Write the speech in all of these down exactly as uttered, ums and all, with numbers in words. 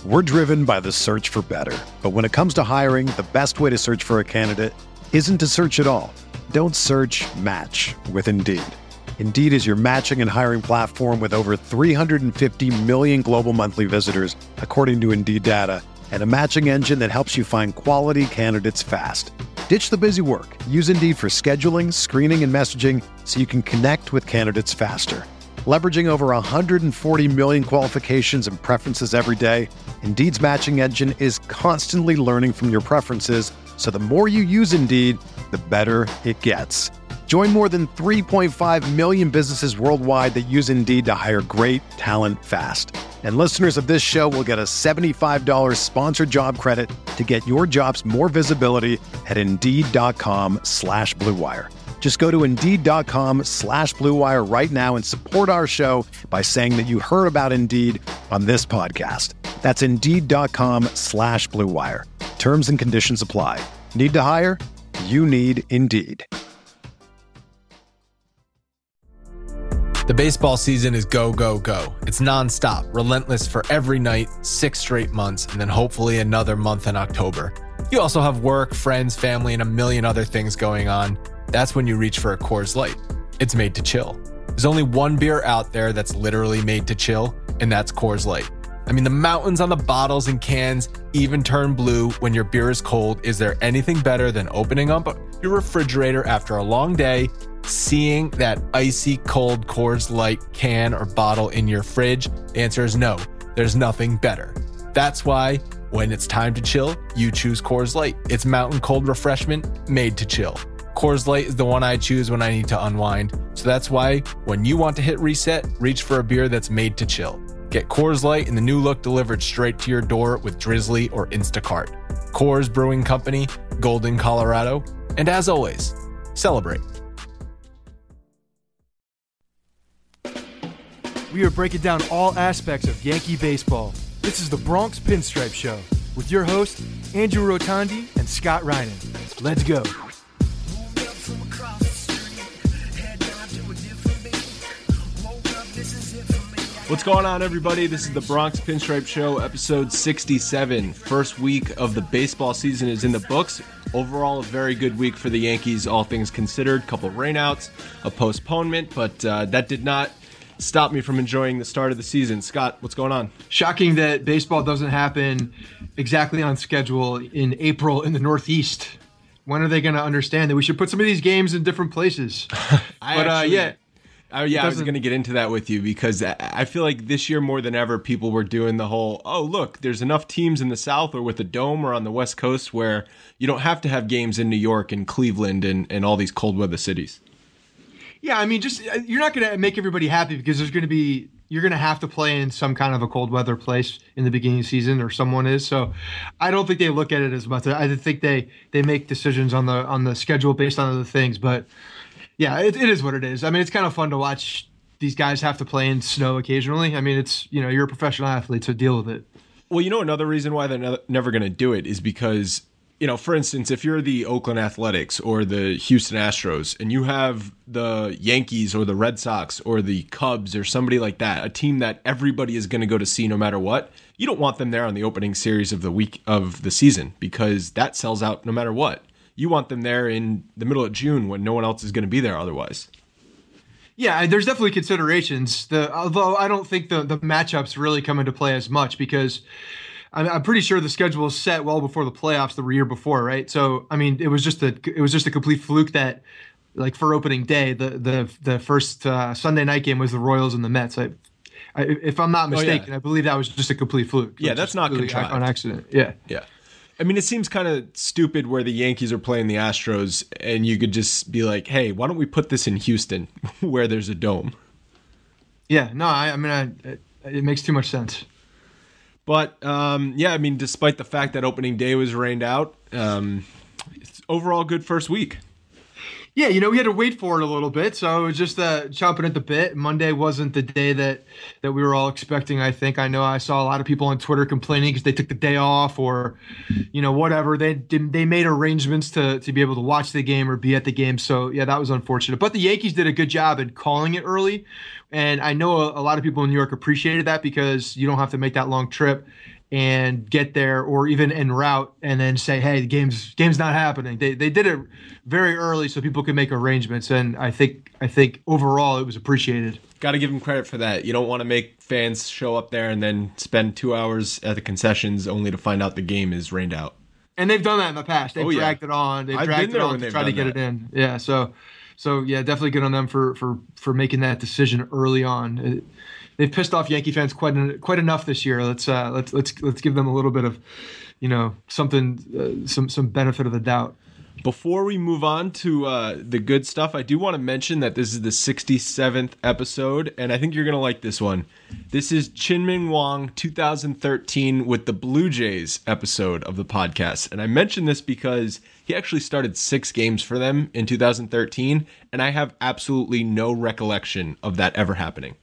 We're driven by the search for better. But when it comes to hiring, the best way to search for a candidate isn't to search at all. Don't search, match with Indeed. Indeed is your matching and hiring platform with over three hundred fifty million global monthly visitors, according to Indeed data, and a matching engine that helps you find quality candidates fast. Ditch the busy work. Use Indeed for scheduling, screening, and messaging so you can connect with candidates faster. Leveraging over one hundred forty million qualifications and preferences every day, Indeed's matching engine is constantly learning from your preferences, so the more you use Indeed, the better it gets. Join more than three point five million businesses worldwide that use Indeed to hire great talent fast. And listeners of this show will get a seventy-five dollars sponsored job credit to get your jobs more visibility at Indeed.com slash Blue Wire. Just go to Indeed.com slash Blue Wire right now and support our show by saying that you heard about Indeed on this podcast. That's Indeed.com slash Blue Wire. Terms and conditions apply. Need to hire? You need Indeed. The baseball season is go, go, go. It's nonstop, relentless for every night, six straight months, and then hopefully another month in October. You also have work, friends, family, and a million other things going on. That's when you reach for a Coors Light. It's made to chill. There's only one beer out there that's literally made to chill, and that's Coors Light. I mean, the mountains on the bottles and cans even turn blue when your beer is cold. Is there anything better than opening up your refrigerator after a long day, seeing that icy cold Coors Light can or bottle in your fridge? The answer is no. There's nothing better. That's why when it's time to chill, you choose Coors Light. It's mountain cold refreshment made to chill. Coors Light is the one I choose when I need to unwind. So that's why when you want to hit reset, reach for a beer that's made to chill. Get Coors Light in the new look delivered straight to your door with Drizzly or Instacart. Coors Brewing Company, Golden, Colorado. And as always, celebrate. We are breaking down all aspects of Yankee baseball. This is the Bronx Pinstripe Show with your hosts, Andrew Rotondi and Scott Reinen. Let's go. What's going on, everybody? This is the Bronx Pinstripe Show, episode sixty-seven. First week of the baseball season is in the books. Overall, a very good week for the Yankees, all things considered. Couple rainouts, a postponement, but uh, that did not stop me from enjoying the start of the season. Scott, what's going on? Shocking that baseball doesn't happen exactly on schedule in April in the Northeast. When are they going to understand that we should put some of these games in different places? I but actually, uh, yeah. Uh, yeah, I was going to get into that with you because I feel like this year more than ever, people were doing the whole, oh, look, there's enough teams in the South or with the Dome or on the West Coast where you don't have to have games in New York and Cleveland and, and all these cold weather cities. Yeah, I mean, just you're not going to make everybody happy because there's going to be you're going to have to play in some kind of a cold weather place in the beginning of the season, or someone is. So I don't think they look at it as much. I think they they make decisions on the on the schedule based on other things. But yeah, it, it is what it is. I mean, it's kind of fun to watch these guys have to play in snow occasionally. I mean, it's, you know, you're a professional athlete, so deal with it. Well, you know, another reason why they're ne- never going to do it is because, you know, for instance, if you're the Oakland Athletics or the Houston Astros and you have the Yankees or the Red Sox or the Cubs or somebody like that, a team that everybody is going to go to see no matter what, you don't want them there on the opening series of the week of the season because that sells out no matter what. You want them there in the middle of June when no one else is going to be there otherwise. Yeah, there's definitely considerations. The although I don't think the, the matchups really come into play as much because I'm, I'm pretty sure the schedule was set well before the playoffs the year before, right? So I mean, it was just a it was just a complete fluke that, like, for opening day, the the the first uh, Sunday night game was the Royals and the Mets. I, I, if I'm not mistaken, oh, yeah. I believe that was just a complete fluke. Yeah, that's not really contrived. On accident. Yeah, yeah. I mean, it seems kind of stupid where the Yankees are playing the Astros and you could just be like, hey, why don't we put this in Houston where there's a dome? Yeah, no, I, I mean, I, it, it makes too much sense. But, um, yeah, I mean, despite the fact that opening day was rained out, um, it's overall good first week. Yeah, you know, we had to wait for it a little bit, so it was just uh, chomping at the bit. Monday wasn't the day that, that we were all expecting, I think. I know I saw a lot of people on Twitter complaining because they took the day off or, you know, whatever. They did, they made arrangements to, to be able to watch the game or be at the game. So, yeah, that was unfortunate. But the Yankees did a good job in calling it early, and I know a, a lot of people in New York appreciated that because you don't have to make that long trip. and get there, or even en route, and then say, "Hey, the game's game's not happening." They they did it very early so people could make arrangements, and I think I think overall it was appreciated. Got to give them credit for that. You don't want to make fans show up there and then spend two hours at the concessions only to find out the game is rained out. And they've done that in the past. They've oh, yeah. dragged it on. They've I've dragged been it there on when to they've try to done get that. it in. Yeah. So, so yeah, definitely good on them for for for making that decision early on. It, they've pissed off Yankee fans quite en- quite enough this year. Let's uh, let's let's let's give them a little bit of, you know, something, uh, some some benefit of the doubt. Before we move on to uh, the good stuff, I do want to mention that this is the sixty-seventh episode, and I think you're going to like this one. This is Chien-Ming Wang two thousand thirteen with the Blue Jays episode of the podcast. And I mention this because he actually started six games for them in two thousand thirteen, and I have absolutely no recollection of that ever happening.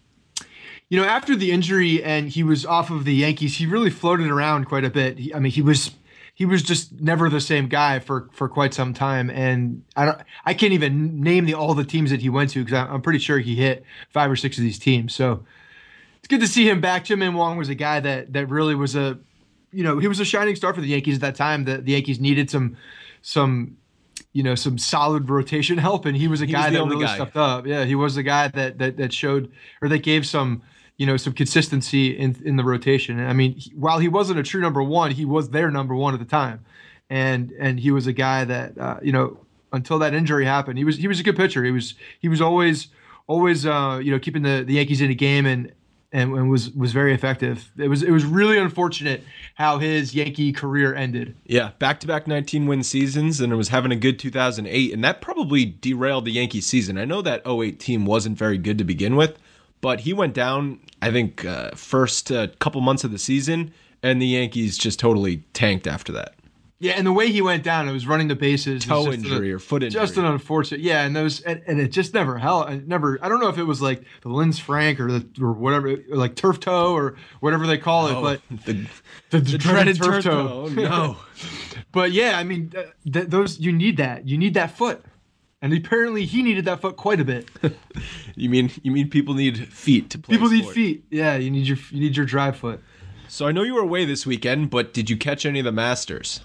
You know, after the injury and he was off of the Yankees, he really floated around quite a bit. He, I mean, he was... He was just never the same guy for, for quite some time, and I don't I can't even name the all the teams that he went to because I'm pretty sure he hit five or six of these teams. So it's good to see him back. Chien-Ming Wang was a guy that that really was a, you know, he was a shining star for the Yankees at that time. The, the Yankees needed some some you know some solid rotation help, and he was a He guy was the that only really guy. stepped up. Yeah, he was the guy that that that showed or that gave some. You know, some consistency in in the rotation. I mean, he, while he wasn't a true number one, he was their number one at the time, and and he was a guy that uh, you know until that injury happened, he was he was a good pitcher. He was he was always always uh, you know keeping the, the Yankees in a game and, and and was was very effective. It was it was really unfortunate how his Yankee career ended. Yeah, back-to-back nineteen-win seasons, and it was having a good two thousand eight, and that probably derailed the Yankee season. I know that oh eight team wasn't very good to begin with, but he went down, I think, uh, first uh, couple months of the season, and the Yankees just totally tanked after that. Yeah, and the way he went down, it was running the bases. Toe It was just injury a- or foot injury. Just an unfortunate. Yeah, and those and, and it just never held. It never. I don't know if it was like the Linz Frank or the or whatever, or like turf toe or whatever they call it, Oh, but the, the, the dreaded turf toe. Oh, no. But yeah, I mean, uh, th- those you need that. You need that foot, and apparently he needed that foot quite a bit. You mean you mean people need feet to play People need sport. feet. Yeah, you need your you need your drive foot. So I know you were away this weekend, but did you catch any of the Masters?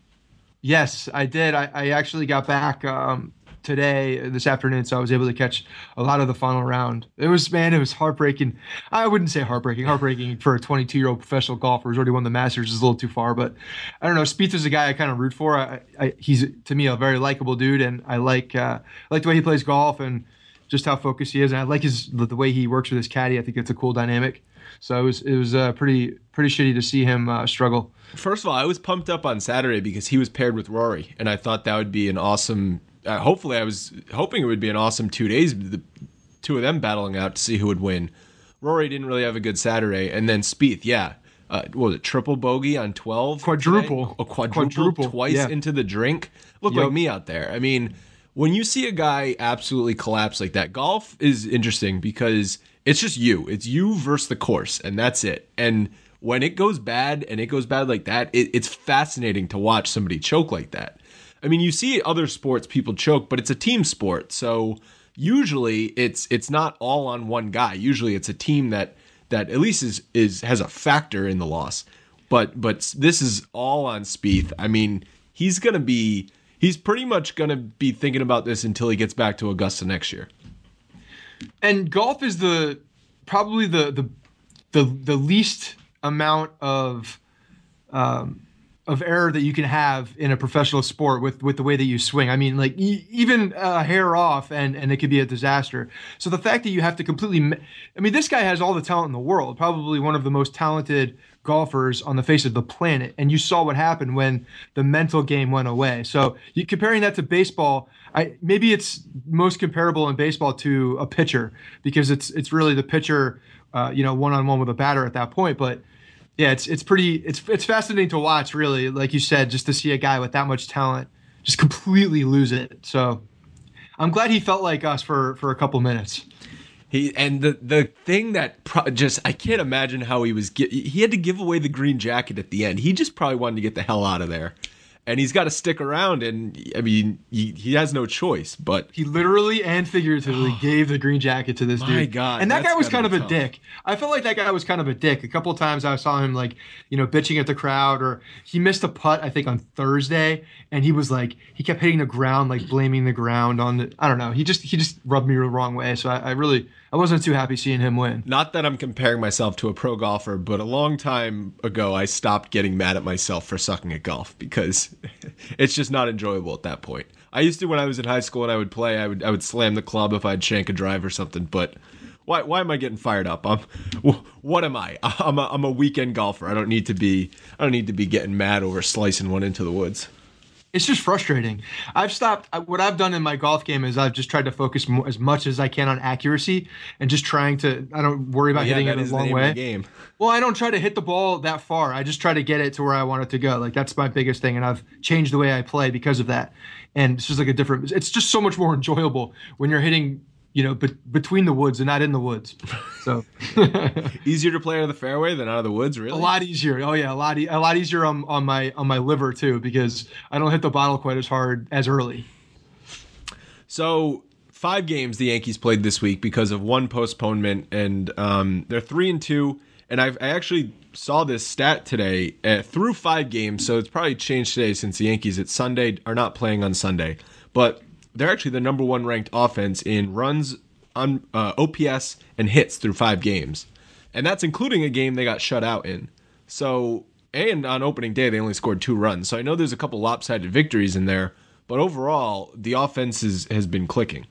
Yes, I did. I, I actually got back um, today, this afternoon, so I was able to catch a lot of the final round. It was, man, it was heartbreaking. I wouldn't say heartbreaking. Heartbreaking for a twenty-two-year-old professional golfer who's already won the Masters is a little too far, but I don't know. Spieth is a guy I kind of root for. I, I, he's, to me, a very likable dude, and I like uh, I like the way he plays golf and just how focused he is, and I like his the, the way he works with his caddy. I think it's a cool dynamic. So it was it was uh, pretty pretty shitty to see him uh, struggle. First of all, I was pumped up on Saturday because he was paired with Rory, and I thought that would be an awesome. Uh, hopefully, I was hoping it would be an awesome two days. The two of them battling out to see who would win. Rory didn't really have a good Saturday, and then Spieth, yeah, uh, what was it, triple bogey on twelve? Quadruple. today? A quadruple, Quadruple, twice yeah. into the drink. Looked Yep. like me out there. I mean, when you see a guy absolutely collapse like that, golf is interesting because it's just you. It's you versus the course, and that's it. And when it goes bad, and it goes bad like that, it, it's fascinating to watch somebody choke like that. I mean, you see other sports people choke, but it's a team sport. So usually it's it's not all on one guy. Usually it's a team that that at least is is has a factor in the loss. But but this is all on Spieth. I mean, he's gonna be he's pretty much gonna be thinking about this until he gets back to Augusta next year. And golf is the probably the the the, the least amount of um, of error that you can have in a professional sport with with the way that you swing. I mean, like e- even a hair off, and and it could be a disaster. So the fact that you have to completely, me- I mean, this guy has all the talent in the world, probably one of the most talented golfers on the face of the planet, and you saw what happened when the mental game went away. So you comparing that to baseball, I maybe it's most comparable in baseball to a pitcher because it's it's really the pitcher, uh, you know, one on one with a batter at that point. But yeah, it's it's pretty it's it's fascinating to watch, really. Like you said, just to see a guy with that much talent just completely lose it. So I'm glad he felt like us for for a couple minutes. He and the the thing that pro- just I can't imagine how he was gi- he had to give away the green jacket at the end. He just probably wanted to get the hell out of there. and he's got to stick around. And I mean, he, he has no choice. But he literally and figuratively gave the green jacket to this my dude. My God, and that guy was kind of a tough. dick. I felt like that guy was kind of a dick. A couple of times I saw him like, you know, bitching at the crowd, or he missed a putt, I think, on Thursday, and he was like, he kept hitting the ground, like blaming the ground on the, I don't know. He just he just rubbed me the wrong way. So I, I really, I wasn't too happy seeing him win. Not that I'm comparing myself to a pro golfer, but a long time ago, I stopped getting mad at myself for sucking at golf because it's just not enjoyable at that point. I used to, when I was in high school and I would play, I would I would slam the club if I'd shank a drive or something, but Why why am I getting fired up? I'm, what am I? I'm a, I'm a weekend golfer. I don't need to be I don't need to be getting mad over slicing one into the woods. It's just frustrating. I've stopped. What I've done in my golf game is I've just tried to focus more, as much as I can on accuracy and just trying to. I don't worry about well, yeah, hitting it a long way. Game. Well, I don't try to hit the ball that far. I just try to get it to where I want it to go. Like that's my biggest thing, and I've changed the way I play because of that. And it's just like a different. It's just so much more enjoyable when you're hitting, you know, be- between the woods and not in the woods. So easier to play out of the fairway than out of the woods, really? A lot easier. Oh yeah, a lot e- a lot easier on, on my on my liver too, because I don't hit the bottle quite as hard as early. So five games the Yankees played this week because of one postponement, and um, they're three and two. And I've, I actually saw this stat today uh, through five games, so it's probably changed today since the Yankees at Sunday are not playing on Sunday, but they're actually the number one ranked offense in runs, on uh, O P S, and hits through five games. And that's including a game they got shut out in. So, and on opening day, they only scored two runs. So I know there's a couple lopsided victories in there, but overall, the offense is, has been clicking.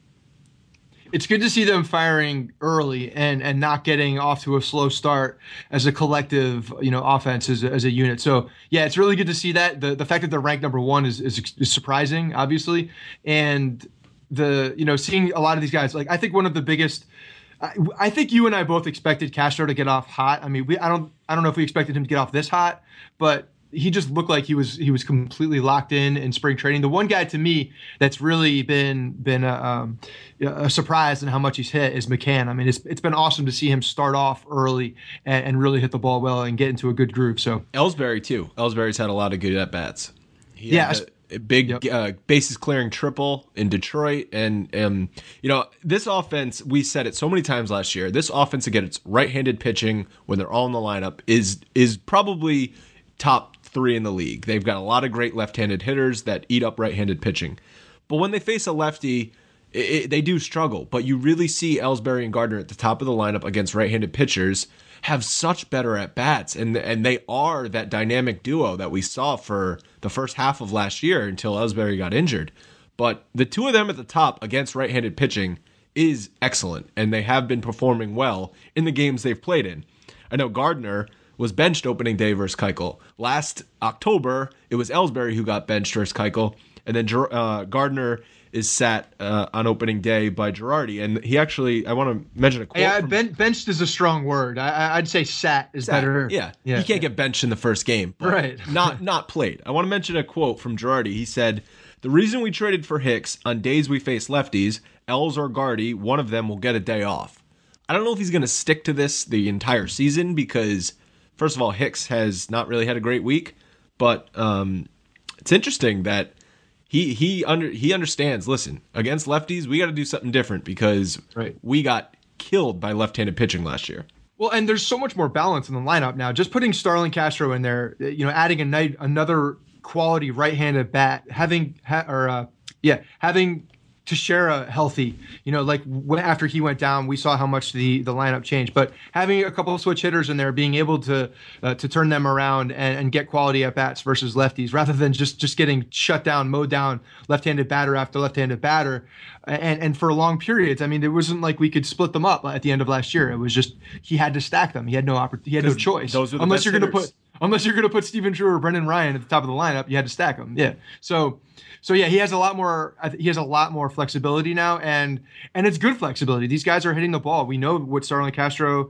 It's good to see them firing early and, and not getting off to a slow start as a collective, you know, offense as a, as a unit. So yeah, it's really good to see that. The the fact that they're ranked number one is, is is surprising, obviously, and the you know seeing a lot of these guys. Like I think one of the biggest. I, I think you and I both expected Castro to get off hot. I mean, we I don't I don't know if we expected him to get off this hot, but he just looked like he was he was completely locked in in spring training. The one guy to me that's really been been a, um, a surprise in how much he's hit is McCann. I mean, it's it's been awesome to see him start off early and, and really hit the ball well and get into a good groove. So Ellsbury too. Ellsbury's had a lot of good at bats. Yeah. A big Yep. uh, bases clearing triple in Detroit, and um, you know this offense. We said it so many times last year. This offense against right-handed pitching when they're all in the lineup is is probably top three in the league. They've got a lot of great left-handed hitters that eat up right-handed pitching, but when they face a lefty, it, it, they do struggle. But you really see Ellsbury and Gardner at the top of the lineup against right-handed pitchers have such better at bats, and and they are that dynamic duo that we saw for the first half of last year until Ellsbury got injured. But the two of them at the top against right-handed pitching is excellent, and they have been performing well in the games they've played in. I know Gardner was benched opening day versus Keuchel. Last October, it was Ellsbury who got benched versus Keuchel, and then uh, Gardner is sat uh, on opening day by Girardi. And he actually, I want to mention a quote. Yeah, from, ben, benched is a strong word. I, I'd say sat is sat, better. Yeah. yeah, he can't get benched in the first game. But right. not, not played. I want to mention a quote from Girardi. He said, "The reason we traded for Hicks, on days we face lefties, Els or Gardy, one of them will get a day off." I don't know if he's going to stick to this the entire season because, first of all, Hicks has not really had a great week. But um, it's interesting that He he under he understands. Listen, against lefties, we got to do something different because right. we got killed by left-handed pitching last year. Well, and there's so much more balance in the lineup now. Just putting Starlin Castro in there, you know, adding a night another quality right-handed bat, having ha, or uh, yeah, having Teixeira healthy. You know, like when, after he went down, we saw how much the, the lineup changed. But having a couple of switch hitters in there, being able to uh, to turn them around and, and get quality at bats versus lefties, rather than just, just getting shut down, mowed down, left-handed batter after left-handed batter, and and for long periods. I mean, it wasn't like we could split them up at the end of last year. It was just he had to stack them. He had no oppor- He had no choice. Those are the unless best you're going to hitters. put unless you're going to put Steven Drew or Brendan Ryan at the top of the lineup, you had to stack them. Yeah. So. So yeah, he has a lot more. He has a lot more flexibility now, and and it's good flexibility. These guys are hitting the ball. We know what Starlin Castro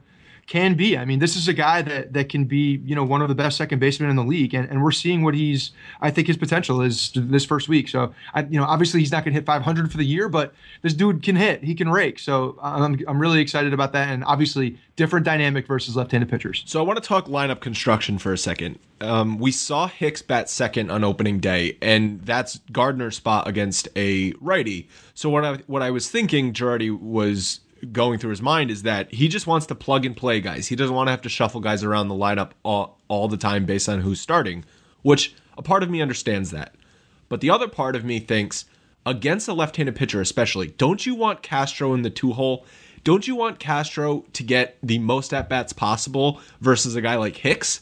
can be. I mean, this is a guy that that can be, you know, one of the best second basemen in the league, and, and we're seeing what he's. I think his potential is this first week. So, I, you know, obviously he's not going to hit five hundred for the year, but this dude can hit. He can rake. So I'm I'm really excited about that, and obviously different dynamic versus left-handed pitchers. So I want to talk lineup construction for a second. Um, we saw Hicks bat second on opening day, and that's Gardner's spot against a righty. So what I what I was thinking, Girardi was going through his mind is that he just wants to plug and play guys. He doesn't want to have to shuffle guys around the lineup all, all the time based on who's starting, which a part of me understands that. But the other part of me thinks, against a left-handed pitcher especially, don't you want Castro in the two-hole? Don't you want Castro to get the most at-bats possible versus a guy like Hicks?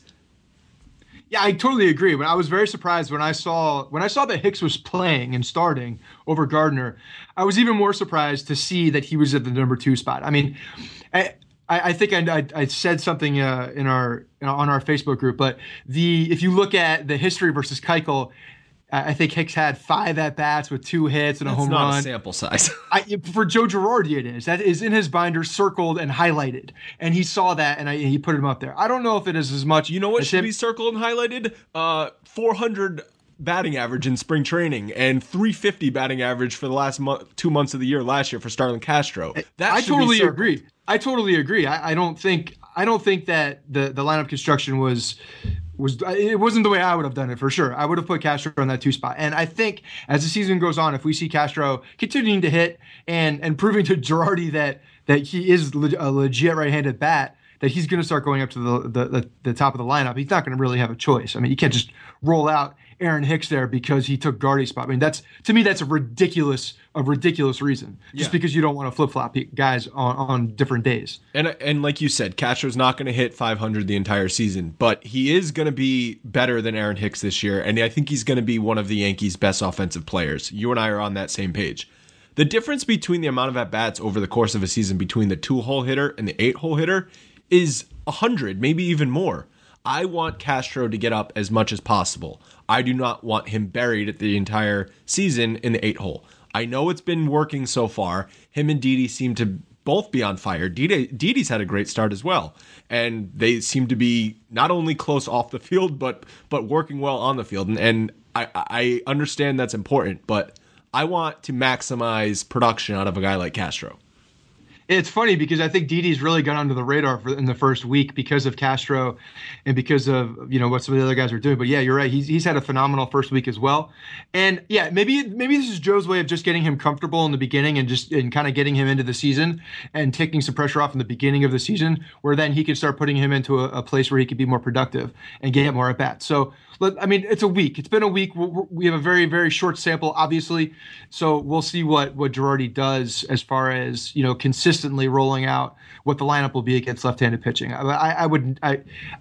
Yeah, I totally agree. But I was very surprised when I saw when I saw that Hicks was playing and starting over Gardner. I was even more surprised to see that he was at the number two spot. I mean, I, I think I, I, I said something uh, in our on our Facebook group, but the if you look at the history versus Keuchel, I think Hicks had five at bats with two hits and a That's home not run. A sample size. I, for Joe Girardi, it is. That is in his binder, circled and highlighted, and he saw that and I, he put him up there. I don't know if it is as much. You know what as should him. be circled and highlighted? Uh, four hundred batting average in spring training and three fifty batting average for the last month, two months of the year last year for Starlin Castro. That I should totally be circled. agree. I totally agree. I, I don't think I don't think that the the lineup construction was. was it wasn't the way I would have done it for sure. I would have put Castro on that two spot. And I think as the season goes on, if we see Castro continuing to hit and and proving to Girardi that that he is le- a legit right-handed bat, that he's going to start going up to the, the the the top of the lineup, he's not going to really have a choice. I mean, you can't just roll out Aaron Hicks there because he took Gardy's spot. I mean, that's to me that's a ridiculous a ridiculous reason. Just Yeah. because you don't want to flip-flop guys on, on different days. And and like you said, Castro's not going to hit five hundred the entire season, but he is going to be better than Aaron Hicks this year, and I think he's going to be one of the Yankees' best offensive players. You and I are on that same page. The difference between the amount of at-bats over the course of a season between the two-hole hitter and the eight-hole hitter is one hundred, maybe even more. I want Castro to get up as much as possible. I do not want him buried at the entire season in the eight-hole. I know it's been working so far. Him and Didi seem to both be on fire. Didi, Didi's had a great start as well. And they seem to be not only close off the field, but but working well on the field. And, and I, I understand that's important, but I want to maximize production out of a guy like Castro. It's funny because I think Didi's really got under the radar for, in the first week because of Castro and because of, you know, what some of the other guys are doing. But yeah, you're right. He's he's had a phenomenal first week as well. And yeah, maybe maybe this is Joe's way of just getting him comfortable in the beginning and just and kind of getting him into the season and taking some pressure off in the beginning of the season, where then he can start putting him into a, a place where he could be more productive and get more at bats. So I mean, it's a week. It's been a week. We have a very, very short sample, obviously. So we'll see what, what Girardi does as far as, you know, consistently rolling out what the lineup will be against left-handed pitching. I, I would, I,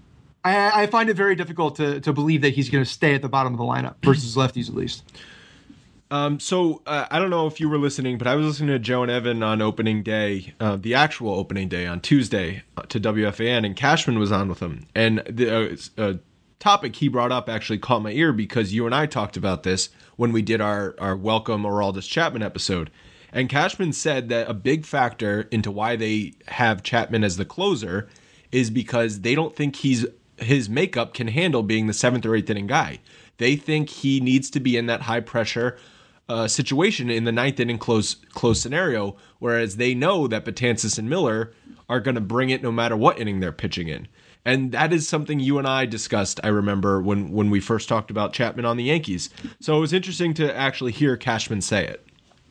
I, I find it very difficult to, to believe that he's going to stay at the bottom of the lineup versus lefties at least. Um, so uh, I don't know if you were listening, but I was listening to Joe and Evan on opening day, uh, the actual opening day on Tuesday uh, to W F A N, and Cashman was on with them. And the uh, uh, topic he brought up actually caught my ear because you and I talked about this when we did our, our Welcome Aroldis Chapman episode. And Cashman said that a big factor into why they have Chapman as the closer is because they don't think he's his makeup can handle being the seventh or eighth inning guy. They think he needs to be in that high pressure uh, situation in the ninth inning close close scenario, whereas they know that Betances and Miller are going to bring it no matter what inning they're pitching in. And that is something you and I discussed, I remember, when, when we first talked about Chapman on the Yankees. So it was interesting to actually hear Cashman say it.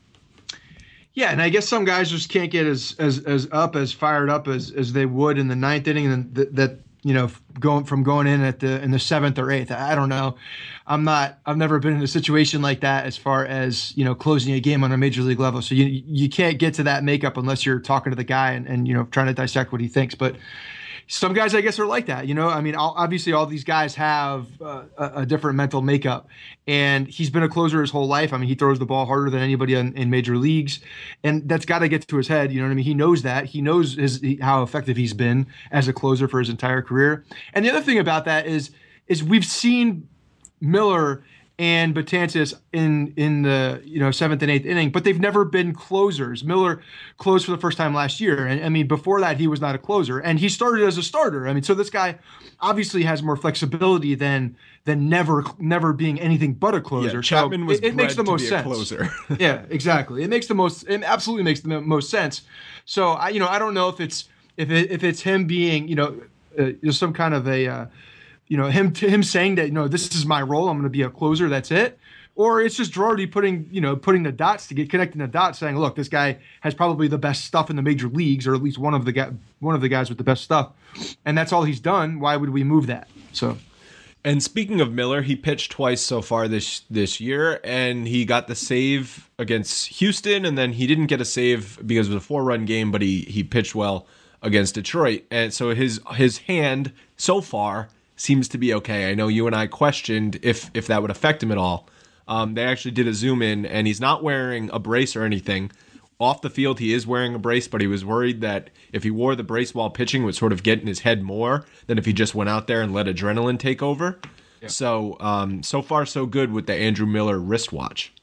Yeah, and I guess some guys just can't get as as, as up, as fired up as, as they would in the ninth inning, and that, that you know, going from going in at the in the seventh or eighth. I don't know. I'm not. I've never been in a situation like that as far as, you know, closing a game on a major league level. So you you can't get to that makeup unless you're talking to the guy and, and you know, trying to dissect what he thinks. But some guys, I guess, are like that. You know, I mean, obviously all these guys have uh, a, a different mental makeup, and he's been a closer his whole life. I mean, he throws the ball harder than anybody in, in major leagues, and that's got to get to his head. You know what I mean? He knows that. He knows his, how effective he's been as a closer for his entire career. And the other thing about that is, is we've seen Miller and Betances in in the you know seventh and eighth inning, but they've never been closers. Miller closed for the first time last year, and I mean before that he was not a closer, and he started as a starter. I mean, so this guy obviously has more flexibility than than never never being anything but a closer. Yeah, Chapman so was it, it makes the bred to most be a sense. closer. Yeah, exactly. It makes the most. It absolutely makes the most sense. So I you know I don't know if it's if it, if it's him being you know uh, just some kind of a uh, you know him him saying that you know this is my role, I'm going to be a closer, that's it. Or it's just Girardi putting, you know, putting the dots to get connecting the dots, saying, "Look, this guy has probably the best stuff in the major leagues, or at least one of the guy, one of the guys with the best stuff, and that's all he's done. Why would we move that?" So, and speaking of Miller, he pitched twice so far this this year, and he got the save against Houston, and then he didn't get a save because it was a four run game, but he he pitched well against Detroit, and so his his hand so far seems to be okay. I know you and I questioned if if that would affect him at all. Um, they actually did a zoom in, and he's not wearing a brace or anything. Off the field, he is wearing a brace, but he was worried that if he wore the brace while pitching, it would sort of get in his head more than if he just went out there and let adrenaline take over. Yeah. So, um, so far, so good with the Andrew Miller wristwatch.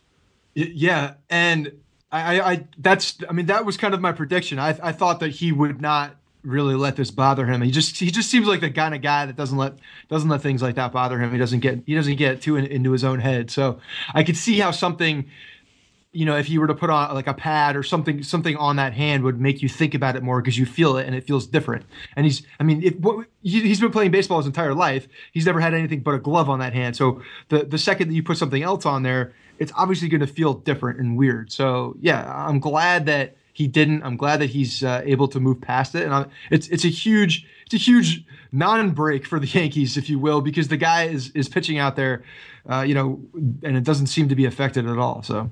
Yeah, and I, I, that's, I mean, that was kind of my prediction. I, I thought that he would not really let this bother him. He just he just seems like the kind of guy that doesn't let doesn't let things like that bother him. He doesn't get he doesn't get too in, into his own head. So I could see how something, you know, if he were to put on like a pad or something something on that hand would make you think about it more because you feel it and it feels different. And he's I mean if what, he's been playing baseball his entire life. He's never had anything but a glove on that hand. So the the second that you put something else on there, it's obviously going to feel different and weird. So yeah, I'm glad that he didn't. I'm glad that he's uh, able to move past it, and I'm, it's it's a huge it's a huge non-break for the Yankees, if you will, because the guy is is pitching out there, uh, you know, and it doesn't seem to be affected at all. So,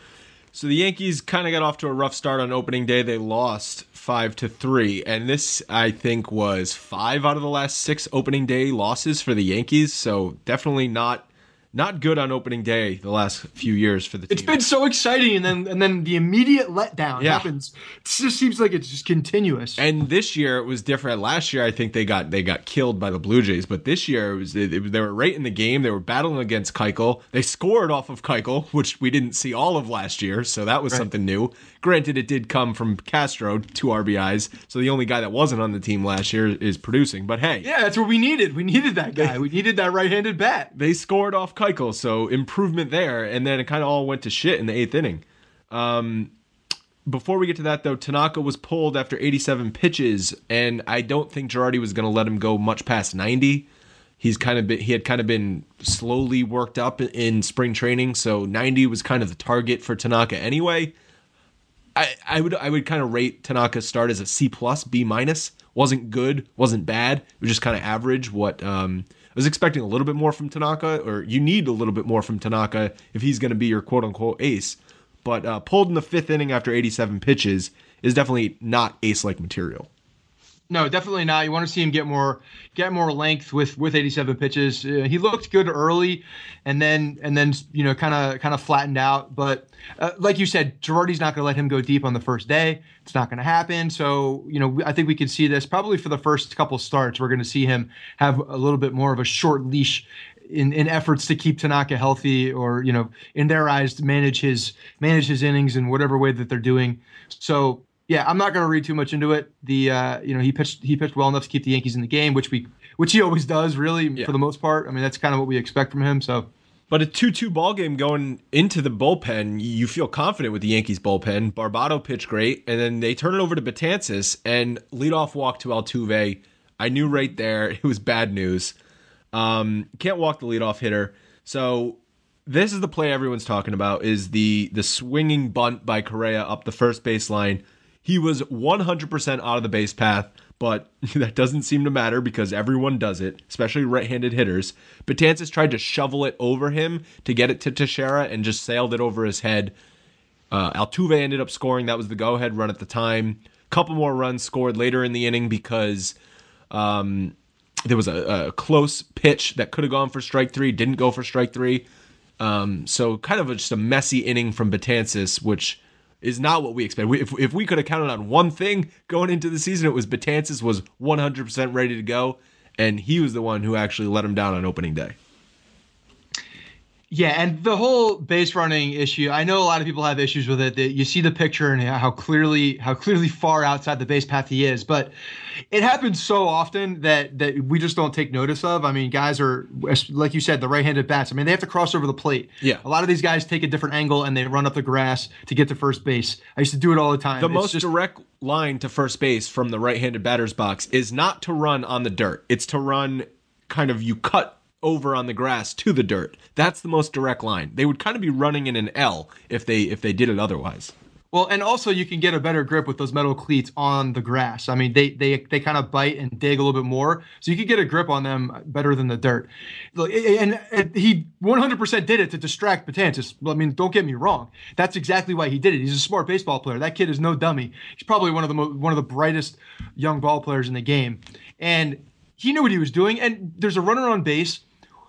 so the Yankees kind of got off to a rough start on opening day. They lost five to three, and this I think was five out of the last six opening day losses for the Yankees. So definitely not. Not good on opening day the last few years for the team. It's been so exciting, and then and then the immediate letdown yeah. happens. It just seems like it's just continuous. And this year it was different. Last year I think they got they got killed by the Blue Jays, but this year it was it, it, they were right in the game. They were battling against Keuchel. They scored off of Keuchel, which we didn't see all of last year, so that was right. something new. Granted, it did come from Castro, two R B Is, so the only guy that wasn't on the team last year is producing. But hey, yeah, that's what we needed. We needed that guy. They, we needed that right-handed bat. They scored off Keuchel, so improvement there, and then it kind of all went to shit in the eighth inning. Um, before we get to that, though, Tanaka was pulled after eighty-seven pitches, and I don't think Girardi was going to let him go much past ninety. He's kind of been, he had kind of been slowly worked up in spring training, so ninety was kind of the target for Tanaka anyway. I, I would I would kind of rate Tanaka's start as a C plus, B minus. Wasn't good, wasn't bad. It was just kind of average. What um, I was expecting a little bit more from Tanaka, or you need a little bit more from Tanaka if he's going to be your quote unquote ace. But uh, pulled in the fifth inning after eighty-seven pitches is definitely not ace like material. No, definitely not. You want to see him get more get more length with, with eighty-seven pitches. Uh, he looked good early, and then and then you know kind of kind of flattened out. But uh, like you said, Girardi's not going to let him go deep on the first day. It's not going to happen. So you know I think we can see this probably for the first couple starts. We're going to see him have a little bit more of a short leash in, in efforts to keep Tanaka healthy, or you know in their eyes to manage his manage his innings in whatever way that they're doing. So. Yeah, I'm not going to read too much into it. The uh, you know he pitched he pitched well enough to keep the Yankees in the game, which we which he always does, really yeah. for the most part. I mean, that's kind of what we expect from him. So, but a two two ball game going into the bullpen, you feel confident with the Yankees bullpen. Barbado pitched great, and then they turn it over to Betances and leadoff walk to Altuve. I knew right there it was bad news. Um, can't walk the leadoff hitter, so. This is the play everyone's talking about: is the the swinging bunt by Correa up the first baseline. He was one hundred percent out of the base path, but that doesn't seem to matter because everyone does it, especially right-handed hitters. Betances tried to shovel it over him to get it to Teixeira and just sailed it over his head. Uh, Altuve ended up scoring. That was the go-ahead run at the time. Couple more runs scored later in the inning because um, there was a, a close pitch that could have gone for strike three, didn't go for strike three. Um, so kind of a, just a messy inning from Betances, which is not what we expect. We, if, if we could have counted on one thing going into the season, it was Betances was one hundred percent ready to go, and he was the one who actually let him down on opening day. Yeah, and the whole base running issue, I know a lot of people have issues with it. That you see the picture and how clearly how clearly far outside the base path he is, but it happens so often that that we just don't take notice of. I mean, guys are, like you said, the right-handed bats. I mean, they have to cross over the plate. Yeah. A lot of these guys take a different angle and they run up the grass to get to first base. I used to do it all the time. The It's most just, direct line to first base from the right-handed batter's box is not to run on the dirt. It's to run kind of, you cut over on the grass to the dirt. That's the most direct line. They would kind of be running in an L if they if they did it otherwise. Well, and also you can get a better grip with those metal cleats on the grass. I mean, they they they kind of bite and dig a little bit more, so you can get a grip on them better than the dirt. And, and he one hundred percent did it to distract Betances. I mean, don't get me wrong. That's exactly why he did it. He's a smart baseball player. That kid is no dummy. He's probably one of the mo- one of the brightest young ball players in the game, and he knew what he was doing. And there's a runner on base.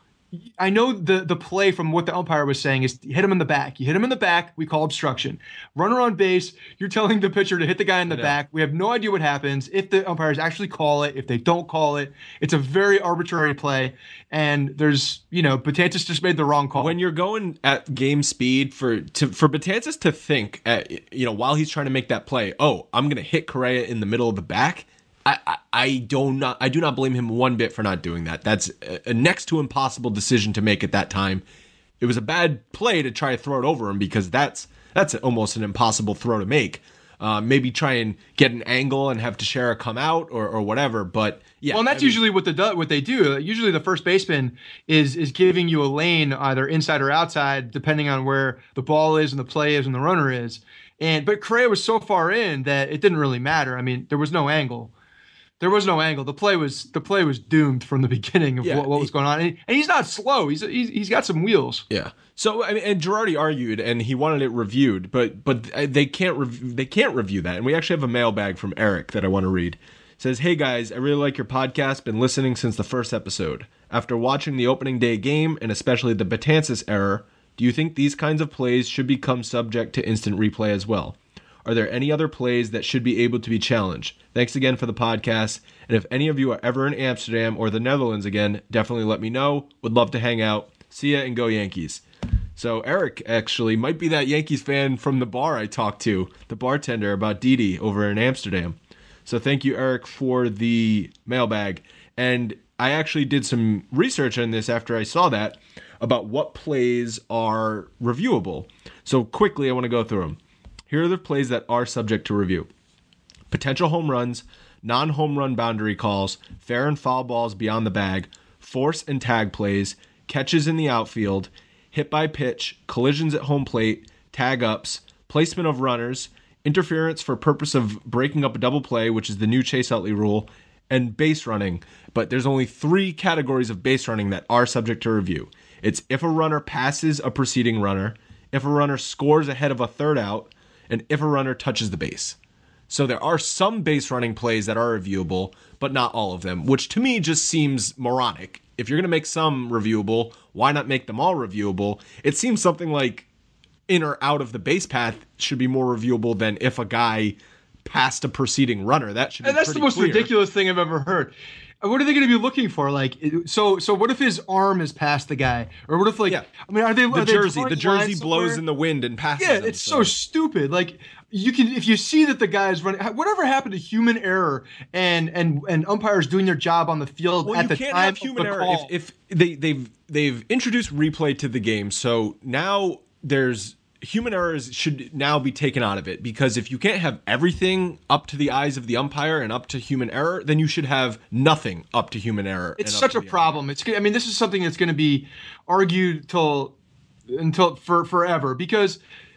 I know the the play from what the umpire was saying is hit him in the back. You hit him in the back, we call obstruction. Runner on base, you're telling the pitcher to hit the guy in the yeah. back. We have no idea what happens if the umpires actually call it, if they don't call it. It's a very arbitrary play, and there's, you know, Betances just made the wrong call. When you're going at game speed for to, for Betances to think, at, you know, while he's trying to make that play, oh, I'm going to hit Correa in the middle of the back. I, I, I do not I do not blame him one bit for not doing that. That's a, a next to impossible decision to make at that time. It was a bad play to try to throw it over him because that's that's almost an impossible throw to make. Uh, maybe try and get an angle and have Teixeira come out or, or whatever. But yeah, well, and that's I mean, usually what the what they do. Usually, the first baseman is is giving you a lane either inside or outside, depending on where the ball is and the play is and the runner is. And but Correa was so far in that it didn't really matter. I mean, there was no angle. There was no angle. The play was the play was doomed from the beginning of yeah, what, what was going on. And, and he's not slow. He's, he's he's got some wheels. Yeah. So I mean, and Girardi argued, and he wanted it reviewed, but but they can't rev- they can't review that. And we actually have a mailbag from Eric that I want to read. It says, "Hey guys, I really like your podcast. Been listening since the first episode. After watching the opening day game and especially the Betances error, do you think these kinds of plays should become subject to instant replay as well? Are there any other plays that should be able to be challenged? Thanks again for the podcast. And if any of you are ever in Amsterdam or the Netherlands again, definitely let me know. Would love to hang out. See ya and go Yankees." So Eric actually might be that Yankees fan from the bar I talked to, the bartender, about Didi over in Amsterdam. So thank you, Eric, for the mailbag. And I actually did some research on this after I saw that about what plays are reviewable. So quickly, I want to go through them. Here are the plays that are subject to review: potential home runs, non-home run boundary calls, fair and foul balls beyond the bag, force and tag plays, catches in the outfield, hit by pitch, collisions at home plate, tag ups, placement of runners, interference for purpose of breaking up a double play, which is the new Chase Utley rule, and base running. But there's only three categories of base running that are subject to review. It's if a runner passes a preceding runner, if a runner scores ahead of a third out, and if a runner touches the base. So there are some base running plays that are reviewable, but not all of them, which to me just seems moronic. If you're going to make some reviewable, why not make them all reviewable? It seems something like in or out of the base path should be more reviewable than if a guy passed a preceding runner. That should be and that's pretty the most clear. ridiculous thing I've ever heard. What are they going to be looking for? Like, so, so what if his arm is past the guy, or what if, like, yeah. I mean, are they the are jersey? They the jersey blows in the wind and passes. Yeah, them, it's so. so stupid. Like, you can, if you see that the guy is running, whatever happened to human error and and and umpires doing their job on the field well, at you the can't time have human of the error call. if, if they they've they've introduced replay to the game, so now there's. Human errors should now be taken out of it, because if you can't have everything up to the eyes of the umpire and up to human error, then you should have nothing up to human error. It's such a problem. It's I mean, this is something that's going to be argued till until for forever, because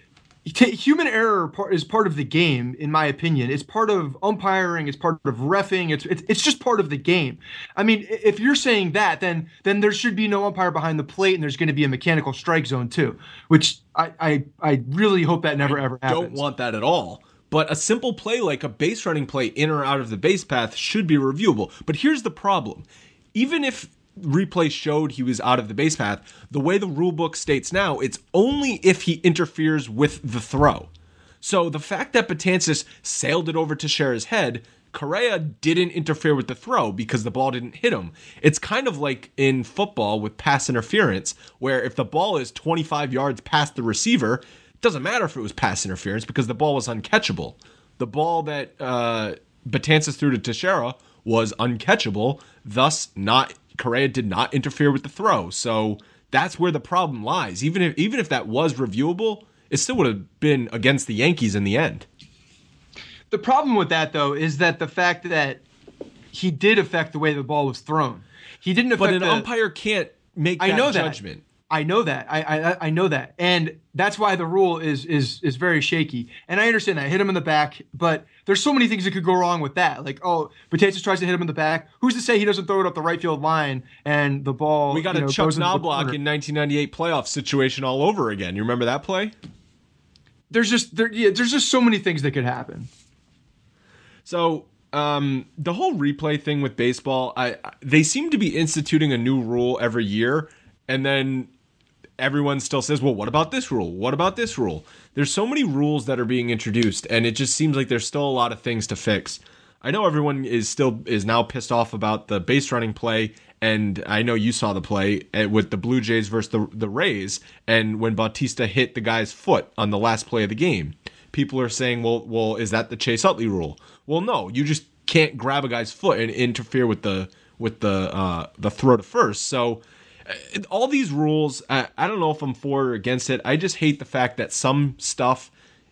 t- human error is part of the game, in my opinion. It's part of umpiring. It's part of reffing. It's, it's it's just part of the game. I mean, if you're saying that, then then there should be no umpire behind the plate, and there's going to be a mechanical strike zone too, which I I, I really hope that never I ever happens. Don't want that at all. But a simple play like a base running play in or out of the base path should be reviewable. But here's the problem. Even if replay showed he was out of the base path, the way the rule book states now, it's only if he interferes with the throw. So the fact that Betances sailed it over to Teixeira's head Correa didn't interfere with the throw because the ball didn't hit him. It's kind of like in football with pass interference, where if the ball is twenty-five yards past the receiver, it doesn't matter if it was pass interference because the ball was uncatchable. The ball that uh, Betances threw to Teixeira was uncatchable, thus not Correa did not interfere with the throw. So that's where the problem lies. Even if even if that was reviewable, it still would have been against the Yankees in the end. The problem with that, though, is that the fact that he did affect the way the ball was thrown. He didn't affect But an the, umpire can't make that I know judgment. That. I know that. I, I I know that. And that's why the rule is is is very shaky. And I understand that. Hit him in the back, but there's so many things that could go wrong with that. Like, oh, Betances tries to hit him in the back. Who's to say he doesn't throw it up the right field line and the ball We got you a know, Chuck goes into the Knobloch corner? in nineteen ninety-eight playoff situation all over again. You remember that play? There's just there yeah, there's just so many things that could happen. So um, the whole replay thing with baseball, I, I they seem to be instituting a new rule every year, and then everyone still says, well, what about this rule? What about this rule? There's so many rules that are being introduced, and it just seems like there's still a lot of things to fix. I know everyone is still is now pissed off about the base running play, and I know you saw the play with the Blue Jays versus the, the Rays, and when Bautista hit the guy's foot on the last play of the game. People are saying, well, well, is that the Chase Utley rule? Well, no, you just can't grab a guy's foot and interfere with the with the uh, the throw to first. So all these rules, I, I don't know if I'm for or against it. I just hate the fact that some stuff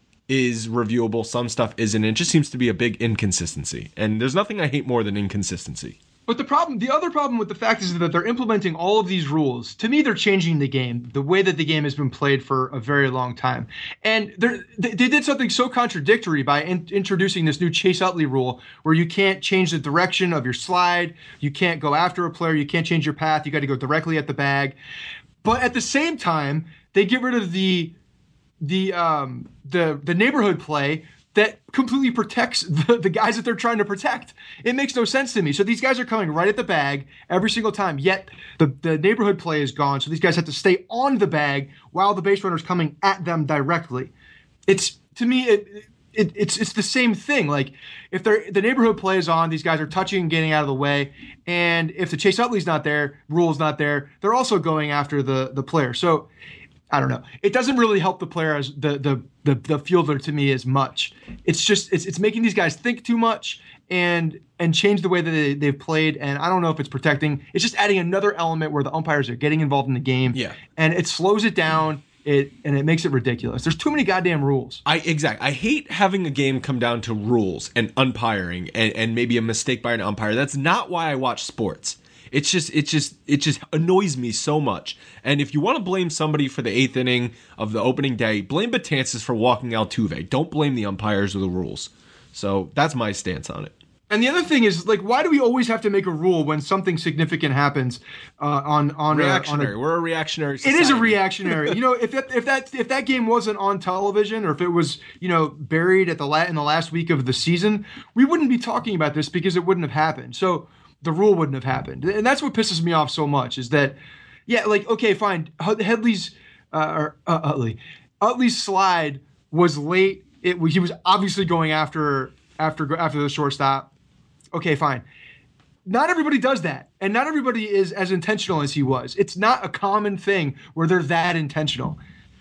is reviewable, some stuff isn't. It just seems to be a big inconsistency. And there's nothing I hate more than inconsistency. But the problem, the other problem with the fact is that they're implementing all of these rules. To me, they're changing the game, the way that the game has been played for a very long time. And they they did something so contradictory by in, introducing this new Chase Utley rule where you can't change the direction of your slide, you can't go after a player, you can't change your path, you got to go directly at the bag. But at the same time, they get rid of the the um, the the neighborhood play that completely protects the, the guys that they're trying to protect. It makes no sense to me. So these guys are coming right at the bag every single time, yet the, the neighborhood play is gone. So these guys have to stay on the bag while the base runner's coming at them directly. It's, to me, it, it it's it's the same thing. Like, if they're, the neighborhood play is on, these guys are touching and getting out of the way. And if the Chase Utley's not there, rule's not there, they're also going after the, the player. So I don't know. It doesn't really help the player as the the the, the fielder to me as much. It's just it's it's making these guys think too much and and change the way that they, they've played. And I don't know if it's protecting. It's just adding another element where the umpires are getting involved in the game. Yeah. And it slows it down. It and it makes it ridiculous. There's too many goddamn rules. I exactly. I hate having a game come down to rules and umpiring and, and maybe a mistake by an umpire. That's not why I watch sports. It's just, it just, it just annoys me so much. And if you want to blame somebody for the eighth inning of the opening day, blame Betances for walking Altuve. Don't blame the umpires or the rules. So that's my stance on it. And the other thing is, like, why do we always have to make a rule when something significant happens uh, on on reactionary? A, on a, We're a reactionary society. It is a reactionary. You know, if that, if that if that game wasn't on television, or if it was, you know, buried at the la- in the last week of the season, we wouldn't be talking about this because it wouldn't have happened. So the rule wouldn't have happened. And that's what pisses me off so much is that, yeah, like, okay, fine. Headley's, uh, or uh, Utley, Utley's slide was late. It he was obviously going after after after the shortstop. Okay, fine. Not everybody does that. And not everybody is as intentional as he was. It's not a common thing where they're that intentional.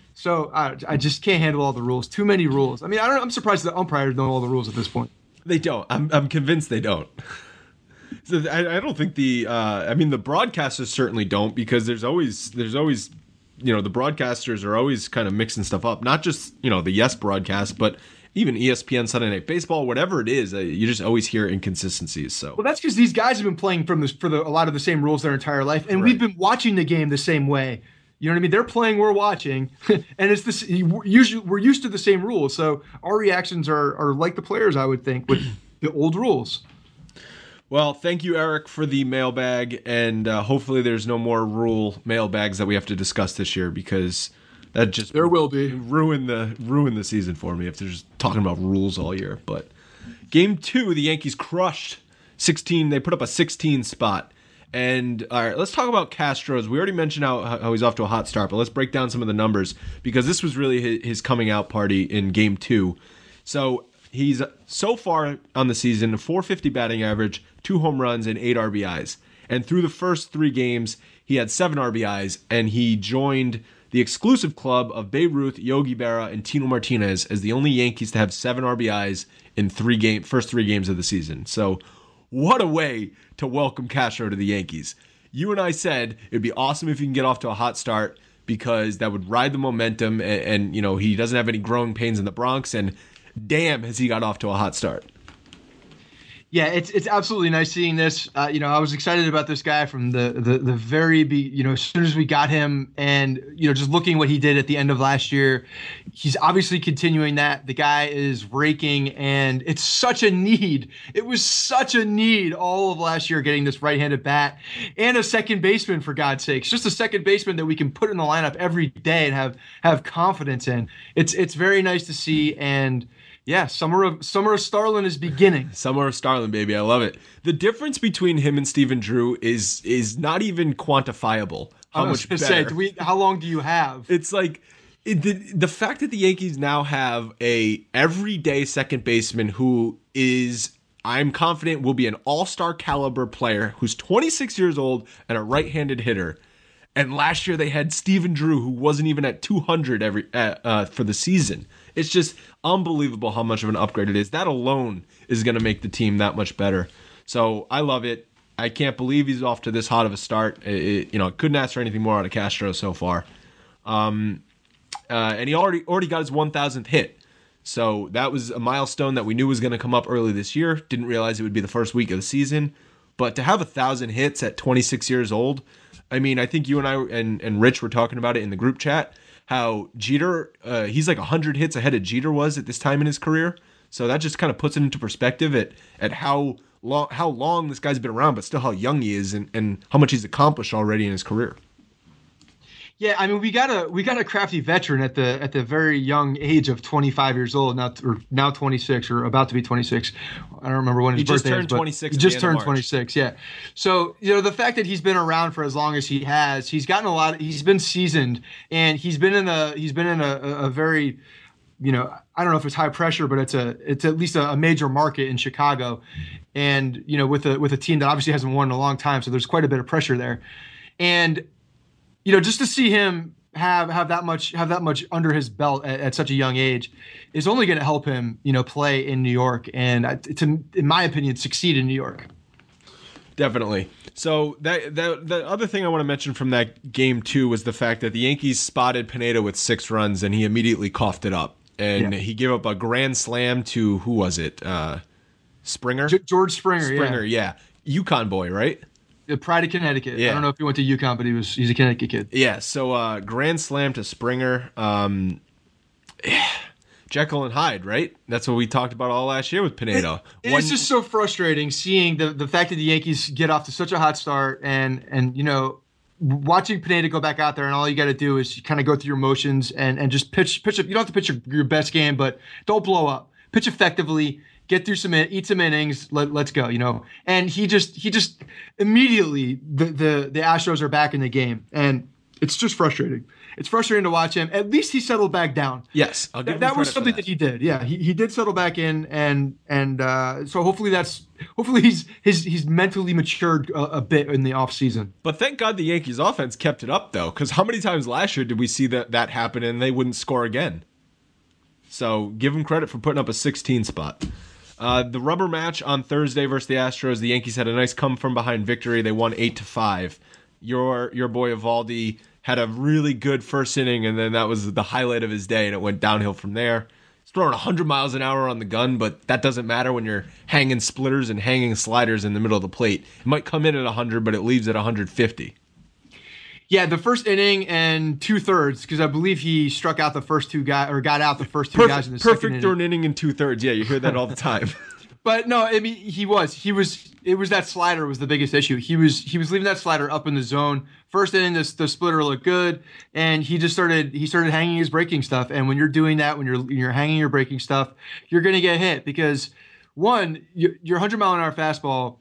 So I, I just can't handle all the rules. Too many rules. I mean, I don't, I'm surprised the umpires know all the rules at this point. They don't. I'm I'm convinced they don't. So I, I don't think the uh, I mean the broadcasters certainly don't, because there's always there's always you know the broadcasters are always kind of mixing stuff up, not just you know the Yes broadcast, but even E S P N Sunday Night Baseball, whatever it is, uh, you just always hear inconsistencies. So well, that's because these guys have been playing from this for the, a lot of the same rules their entire life, and right. We've been watching the game the same way. You know what I mean? They're playing, we're watching, and it's this. Usually, we're used to the same rules, so our reactions are are like the players, I would think, with the old rules. Well, thank you, Eric, for the mailbag, and uh, hopefully there's no more rule mailbags that we have to discuss this year, because that just there will be ruin the ruin the season for me if they're just talking about rules all year. But game two, the Yankees crushed sixteen. They put up a sixteen spot. And all right, let's talk about Castro's. We already mentioned how how he's off to a hot start, but let's break down some of the numbers, because this was really his, his coming out party in game two. So He's so far on the season, a four fifty batting average, two home runs, and eight R B Is. And through the first three games, he had seven R B Is, and he joined the exclusive club of Babe Ruth, Yogi Berra, and Tino Martinez as the only Yankees to have seven R B Is in three game first three games of the season. So what a way to welcome Castro to the Yankees. You and I said it'd be awesome if he can get off to a hot start because that would ride the momentum, and, and you know he doesn't have any growing pains in the Bronx, and damn has he got off to a hot start. Yeah, it's it's absolutely nice seeing this. Uh, you know, I was excited about this guy from the the the very be, you know as soon as we got him, and you know just looking what he did at the end of last year, he's obviously continuing that. The guy is raking, and it's such a need. It was such a need all of last year getting this right-handed bat and a second baseman, for God's sakes, just a second baseman that we can put in the lineup every day and have have confidence in. It's it's very nice to see. And yeah, summer of summer of Starlin is beginning. Summer of Starlin, baby, I love it. The difference between him and Stephen Drew is is not even quantifiable. How I was much gonna better? Say, do we, how long do you have? It's like it, the the fact that the Yankees now have a everyday second baseman who is, I'm confident, will be an all-star caliber player who's twenty-six years old and a right-handed hitter. And last year they had Stephen Drew, who wasn't even at two hundred every uh, uh, for the season. It's just unbelievable how much of an upgrade it is. That alone is going to make the team that much better. So I love it. I can't believe he's off to this hot of a start. It, it, you know, couldn't ask for anything more out of Castro so far. Um, uh, and he already already got his one thousandth hit. So that was a milestone that we knew was going to come up early this year. Didn't realize it would be the first week of the season. But to have a thousand hits at twenty-six years old, I mean, I think you and I and, and Rich were talking about it in the group chat, how Jeter, uh, he's like one hundred hits ahead of Jeter was at this time in his career. So that just kind of puts it into perspective at, at how long how long this guy's been around, but still how young he is and, and how much he's accomplished already in his career. Yeah, I mean, we got a we got a crafty veteran at the at the very young age of twenty-five years old, now or now twenty-six or about to be twenty-six. I don't remember when his he birthday just turned is, but twenty-six. He just turned twenty-six. Yeah. So you know the fact that he's been around for as long as he has, he's gotten a lot. Of, he's been seasoned, and he's been in a he's been in a, a very, you know, I don't know if it's high pressure, but it's a it's at least a, a major market in Chicago, and you know with a with a team that obviously hasn't won in a long time, so there's quite a bit of pressure there, and. You know, just to see him have have that much have that much under his belt at, at such a young age is only going to help him, you know, play in New York and, to, in my opinion, succeed in New York. Definitely. So that, that the other thing I want to mention from that game two was the fact that the Yankees spotted Pineda with six runs and he immediately coughed it up, and yeah. he gave up a grand slam to who was it? Uh, Springer. G- George Springer. Springer, yeah. yeah. UConn boy, right? The pride of Connecticut. Yeah. I don't know if he went to UConn, but he was he's a Connecticut kid. Yeah, so uh, grand slam to Springer. Um, Jekyll and Hyde, right? That's what we talked about all last year with Pineda. It, One, it's just so frustrating seeing the, the fact that the Yankees get off to such a hot start and, and you know, watching Pineda go back out there and all you got to do is kind of go through your motions and, and just pitch. pitch. You don't have to pitch your, your best game, but don't blow up. Pitch effectively. Get through some, eat some innings. Let, let's go, you know. And he just, he just immediately the, the the Astros are back in the game, and it's just frustrating. It's frustrating to watch him. At least he settled back down. Yes, I'll give that, that was something that. that he did. Yeah, he, he did settle back in, and and uh, so hopefully that's hopefully he's he's he's mentally matured a, a bit in the off season. But thank God the Yankees offense kept it up though, because how many times last year did we see that that happen and they wouldn't score again? So give him credit for putting up a sixteen spot. Uh, the rubber match on Thursday versus the Astros, the Yankees had a nice come from behind victory. They won eight to five. Your your boy Eovaldi had a really good first inning, and then that was the highlight of his day, and it went downhill from there. He's throwing one hundred miles an hour on the gun, but that doesn't matter when you're hanging splitters and hanging sliders in the middle of the plate. It might come in at one hundred, but it leaves at one hundred fifty. Yeah, the first inning and two thirds, because I believe he struck out the first two guys or got out the first two perfect, guys in the perfect second inning. Perfect inning and two thirds. Yeah, you hear that all the time. But no, I mean he was he was it was that slider was the biggest issue. He was he was leaving that slider up in the zone. First inning, the, the splitter looked good, and he just started he started hanging his breaking stuff. And when you're doing that, when you're you're hanging your breaking stuff, you're going to get hit because one, your, your one hundred mile an hour fastball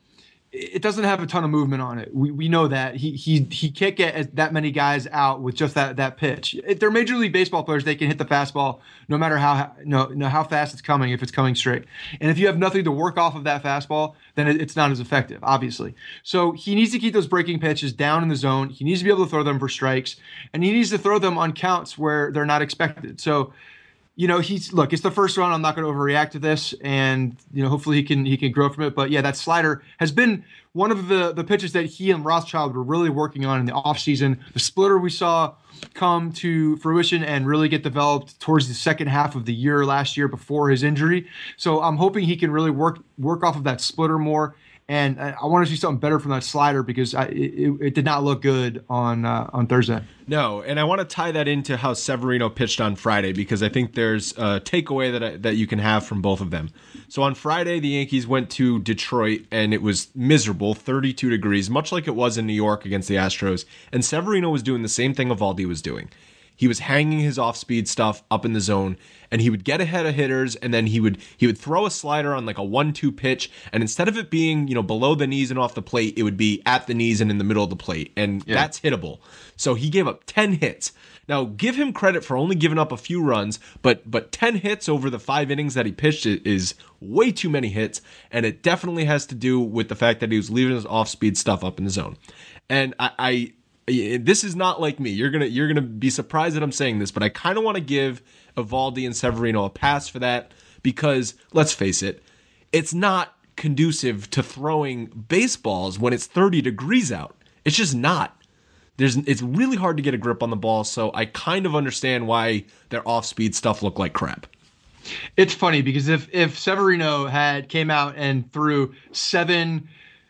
it doesn't have a ton of movement on it. We we know that he he he can't get that many guys out with just that that pitch. If they're Major League Baseball players, they can hit the fastball no matter how no no how fast it's coming, if it's coming straight. And if you have nothing to work off of that fastball, then it, it's not as effective, obviously. So he needs to keep those breaking pitches down in the zone. He needs to be able to throw them for strikes, and he needs to throw them on counts where they're not expected. So, you know, he's look, it's the first round. I'm not going to overreact to this, and you know, hopefully he can he can grow from it. But yeah, that slider has been one of the the pitches that he and Rothschild were really working on in the offseason. The splitter we saw come to fruition and really get developed towards the second half of the year last year before his injury. So I'm hoping he can really work work off of that splitter more. And I want to see something better from that slider because I, it, it did not look good on uh, on Thursday. No, and I want to tie that into how Severino pitched on Friday because I think there's a takeaway that I, that you can have from both of them. So on Friday, the Yankees went to Detroit, and it was miserable, thirty-two degrees, much like it was in New York against the Astros. And Severino was doing the same thing Eovaldi was doing. He was hanging his off-speed stuff up in the zone, and he would get ahead of hitters, and then he would he would throw a slider on like a one two pitch, and instead of it being, you know, below the knees and off the plate, it would be at the knees and in the middle of the plate, and yeah. That's hittable. So he gave up ten hits. Now, give him credit for only giving up a few runs, but but ten hits over the five innings that he pitched is way too many hits, and it definitely has to do with the fact that he was leaving his off-speed stuff up in the zone. And I... I This is not like me. You're gonna you're gonna be surprised that I'm saying this, but I kind of want to give Eovaldi and Severino a pass for that because let's face it, it's not conducive to throwing baseballs when it's thirty degrees out. It's just not. There's it's really hard to get a grip on the ball, so I kind of understand why their off-speed stuff looked like crap. It's funny because if if Severino had came out and threw seven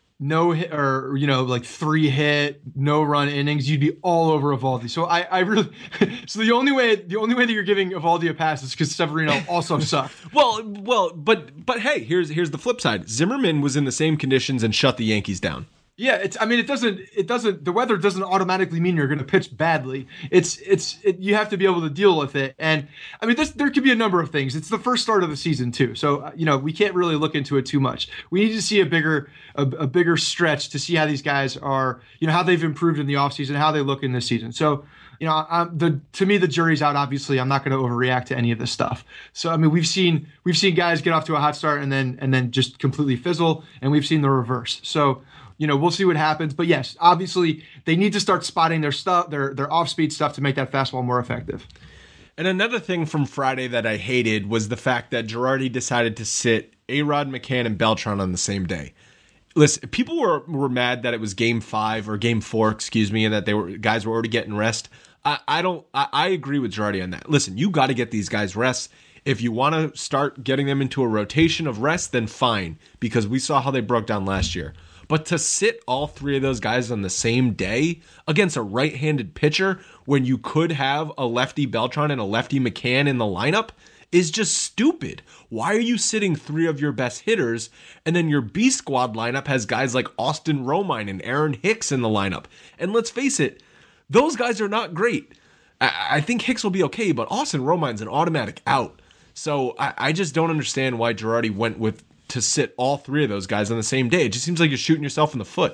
no hit or, you know, like three hit, no run innings, you'd be all over Eovaldi. So I, I really, so the only way, the only way that you're giving Eovaldi a pass is because Severino also sucked. well, well, but, but hey, here's, here's the flip side. Zimmerman was in the same conditions and shut the Yankees down. Yeah, it's. I mean, it doesn't. It doesn't. The weather doesn't automatically mean you're going to pitch badly. It's. It's. It, you have to be able to deal with it. And I mean, this. There could be a number of things. It's the first start of the season too, so you know we can't really look into it too much. We need to see a bigger, a, a bigger stretch to see how these guys are. You know how they've improved in the offseason, how they look in this season. So you know, I'm, the to me the jury's out. Obviously, I'm not going to overreact to any of this stuff. So I mean, we've seen we've seen guys get off to a hot start and then and then just completely fizzle, and we've seen the reverse. So. You know, we'll see what happens. But yes, obviously they need to start spotting their stuff, their their off-speed stuff to make that fastball more effective. And another thing from Friday that I hated was the fact that Girardi decided to sit A-Rod, McCann, and Beltran on the same day. Listen, people were were mad that it was game five or game four, excuse me, and that they were guys were already getting rest. I, I don't I, I agree with Girardi on that. Listen, you got to get these guys rest. If you want to start getting them into a rotation of rest, then fine, because we saw how they broke down last year. But to sit all three of those guys on the same day against a right-handed pitcher when you could have a lefty Beltran and a lefty McCann in the lineup is just stupid. Why are you sitting three of your best hitters and then your B squad lineup has guys like Austin Romine and Aaron Hicks in the lineup? And let's face it, those guys are not great. I, I think Hicks will be okay, but Austin Romine's an automatic out. So I, I just don't understand why Girardi went with to sit all three of those guys on the same day. It just seems like you're shooting yourself in the foot.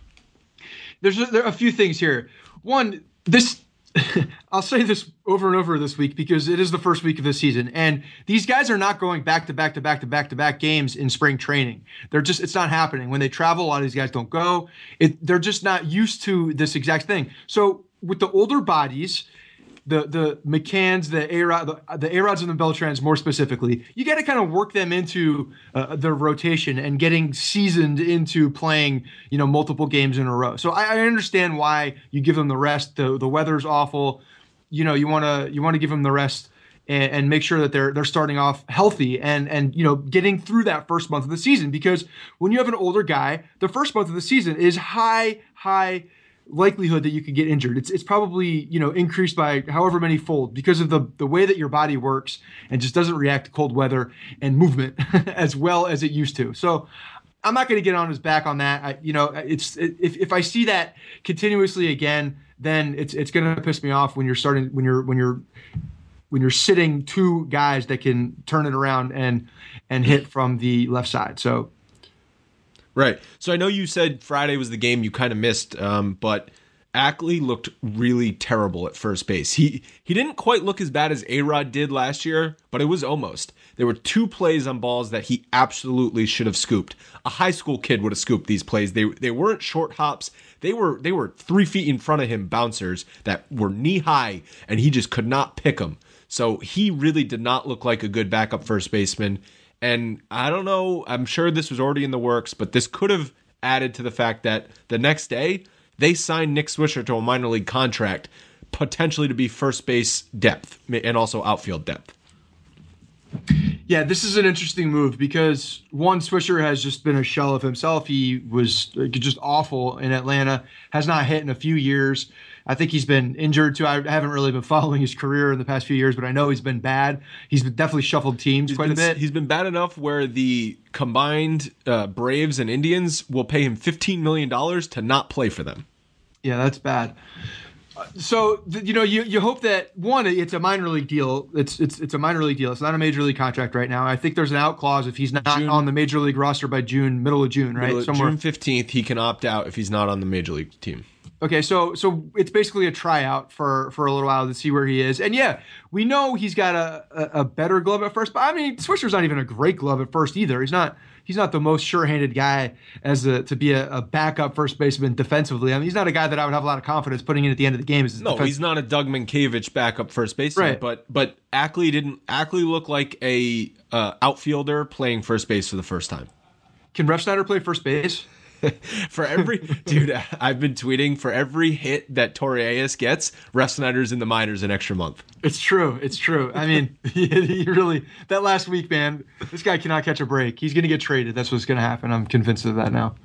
There's a, there are a few things here. One, this I'll say this over and over this week because it is the first week of the season, and these guys are not going back to back to back to back to back games in spring training. They're just it's not happening. When they travel, a lot of these guys don't go. It they're just not used to this exact thing. So with the older bodies, the the McCanns, the A-Rod, the, the A-Rods and the Beltrans more specifically, you got to kind of work them into uh, their rotation and getting seasoned into playing, you know, multiple games in a row. So I, I understand why you give them the rest. The the weather's awful. You know, you want to you want to give them the rest and, and make sure that they're they're starting off healthy and and you know getting through that first month of the season, because when you have an older guy, the first month of the season is high high. likelihood that you could get injured. It's it's probably, you know, increased by however many fold because of the, the way that your body works and just doesn't react to cold weather and movement as well as it used to. So I'm not going to get on his back on that. I, you know, it's it, if if I see that continuously again, then it's it's going to piss me off when you're starting when you're when you're when you're sitting two guys that can turn it around and and hit from the left side. So Right. So I know you said Friday was the game you kind of missed, um, but Ackley looked really terrible at first base. He he didn't quite look as bad as A-Rod did last year, but it was almost. There were two plays on balls that he absolutely should have scooped. A high school kid would have scooped these plays. They they weren't short hops. They were they were three feet in front of him bouncers that were knee high, and he just could not pick them. So he really did not look like a good backup first baseman. And I don't know, I'm sure this was already in the works, but this could have added to the fact that the next day they signed Nick Swisher to a minor league contract, potentially to be first base depth and also outfield depth. Yeah, this is an interesting move because, one, Swisher has just been a shell of himself. He was just awful in Atlanta, has not hit in a few years. I think he's been injured too. I haven't really been following his career in the past few years, but I know he's been bad. He's definitely shuffled teams he's quite been, a bit. He's been bad enough where the combined uh, Braves and Indians will pay him fifteen million dollars to not play for them. Yeah, that's bad. So, you know, you, you hope that, one, it's a minor league deal. It's it's it's a minor league deal. It's not a major league contract right now. I think there's an out clause if he's not June, on the major league roster by June, middle of June, right? Of, Somewhere. June fifteenth, he can opt out if he's not on the major league team. Okay, so so it's basically a tryout for, for a little while to see where he is. And yeah, we know he's got a, a, a better glove at first, but I mean, Swisher's not even a great glove at first either. He's not he's not the most sure-handed guy as a, to be a, a backup first baseman defensively. I mean, he's not a guy that I would have a lot of confidence putting in at the end of the game. As no, defense- he's not a Doug Mankiewicz backup first baseman, right. but but Ackley didn't Ackley look like a uh, outfielder playing first base for the first time. Can Refsnyder play first base? For every dude, I've been tweeting for every hit that Torreyes gets, Refsnyder's in the minors an extra month. It's true. It's true. I mean, he, he really that last week, man. This guy cannot catch a break. He's going to get traded. That's what's going to happen. I'm convinced of that now.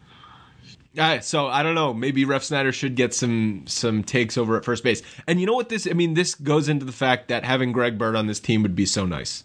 All right, so I don't know. Maybe Refsnyder should get some some takes over at first base. And you know what? This I mean, this goes into the fact that having Greg Bird on this team would be so nice.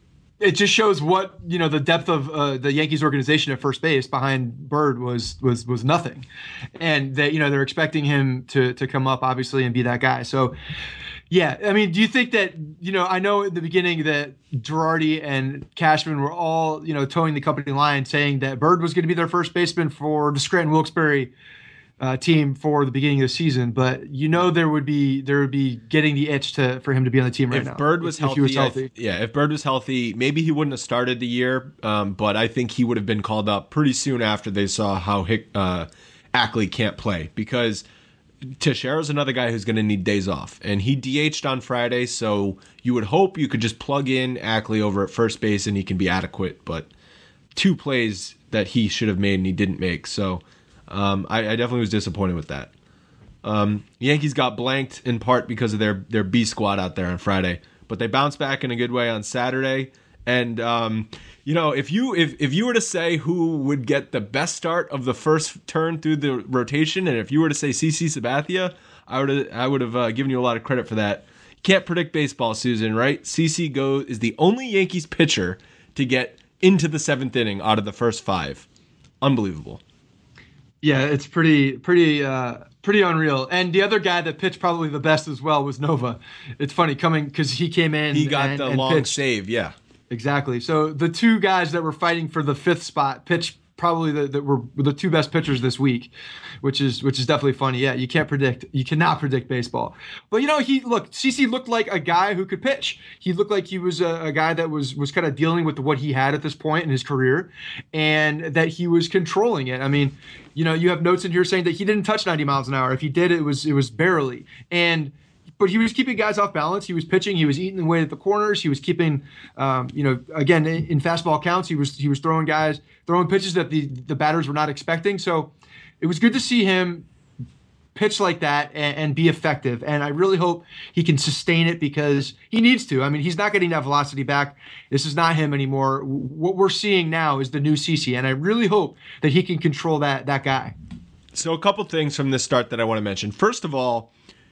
It just shows what, you know, the depth of uh, the Yankees organization at first base behind Bird was was was nothing, and that, you know, they're expecting him to to come up obviously and be that guy. So, yeah, I mean, do you think that, you know, I know in the beginning that Girardi and Cashman were all, you know, towing the company line, saying that Bird was going to be their first baseman for the Scranton Wilkes-Barre Uh, team for the beginning of the season, but you know there would be there would be getting the itch to for him to be on the team right if now. Bird was if, healthy, if he was healthy. I, yeah, if Bird was healthy, maybe he wouldn't have started the year, um, but I think he would have been called up pretty soon after they saw how Hick, uh, Ackley can't play, because Teixeira's another guy who's going to need days off, and he D H'd on Friday, so you would hope you could just plug in Ackley over at first base and he can be adequate, but two plays that he should have made and he didn't make, so Um, I, I definitely was disappointed with that. Um, Yankees got blanked in part because of their, their B squad out there on Friday, but they bounced back in a good way on Saturday. And um, you know, if you if, if you were to say who would get the best start of the first turn through the rotation, and if you were to say CC Sabathia, I would I would have uh, given you a lot of credit for that. You can't predict baseball, Susan, right? CC go is the only Yankees pitcher to get into the seventh inning out of the first five. Unbelievable. Yeah, it's pretty, pretty, uh, pretty unreal. And the other guy that pitched probably the best as well was Nova. It's funny coming because he came in. He got and, the and long pitched. save, yeah. Exactly. So the two guys that were fighting for the fifth spot pitched probably the, that were the two best pitchers this week, which is which is definitely funny. Yeah, you can't predict, you cannot predict baseball. But you know, he look, C C looked like a guy who could pitch. He looked like he was a, a guy that was was kind of dealing with what he had at this point in his career, and that he was controlling it. I mean, you know, you have notes in here saying that he didn't touch ninety miles an hour. If he did, it was it was barely. And but he was keeping guys off balance. He was pitching. He was eating away at the corners. He was keeping, um, you know, again in, in fastball counts. He was he was throwing guys, throwing pitches that the the batters were not expecting. So it was good to see him pitch like that and, and be effective. And I really hope he can sustain it because he needs to. I mean, he's not getting that velocity back. This is not him anymore. What we're seeing now is the new C C, and I really hope that he can control that that guy. So a couple things from this start that I want to mention. First of all,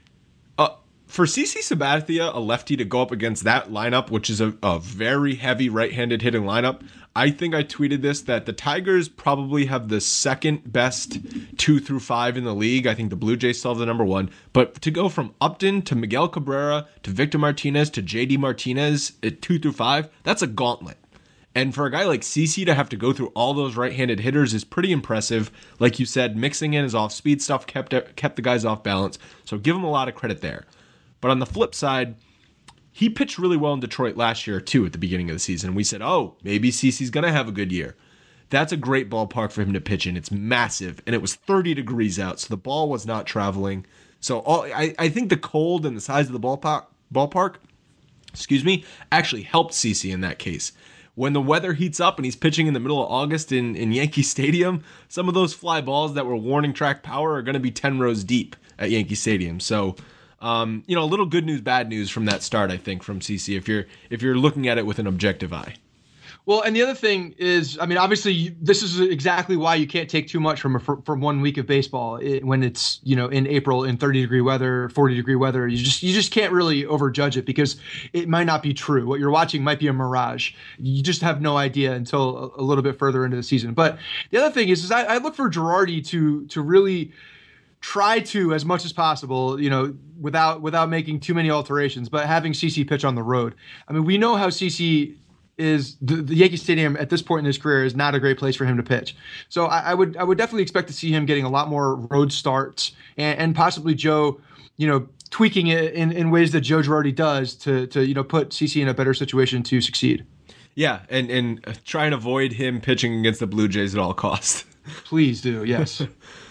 uh, for C C Sabathia, a lefty, to go up against that lineup, which is a, a very heavy right-handed hitting lineup, I think I tweeted this, that the Tigers probably have the second best two through five in the league. I think the Blue Jays still have the number one. But to go from Upton to Miguel Cabrera to Victor Martinez to J D Martinez at two through five, that's a gauntlet. And for a guy like CeCe to have to go through all those right-handed hitters is pretty impressive. Like you said, mixing in his off-speed stuff kept kept the guys off balance. So give him a lot of credit there. But on the flip side, he pitched really well in Detroit last year, too, at the beginning of the season. We said, oh, maybe CeCe's going to have a good year. That's a great ballpark for him to pitch in. It's massive, and it was thirty degrees out, so the ball was not traveling. So all, I, I think the cold and the size of the ballpark, ballpark excuse me, actually helped CeCe in that case. When the weather heats up and he's pitching in the middle of August in, in Yankee Stadium, some of those fly balls that were warning track power are going to be ten rows deep at Yankee Stadium. So, um, you know, a little good news, bad news from that start, I think, from CeCe, if you're if you're looking at it with an objective eye. Well, and the other thing is, I mean, obviously, this is exactly why you can't take too much from a, from one week of baseball it, when it's, you know, in April in thirty degree weather, forty degree weather. You just you just can't really overjudge it because it might not be true. What you're watching might be a mirage. You just have no idea until a, a little bit further into the season. But the other thing is, is I, I look for Girardi to to really try to, as much as possible, you know, without without making too many alterations, but having CeCe pitch on the road. I mean, we know how CeCe is the, the Yankee Stadium at this point in his career is not a great place for him to pitch. So I, I would I would definitely expect to see him getting a lot more road starts and, and possibly Joe, you know, tweaking it in, in ways that Joe Girardi does to to you know put CeCe in a better situation to succeed. Yeah, and and try and avoid him pitching against the Blue Jays at all costs. Please do, yes.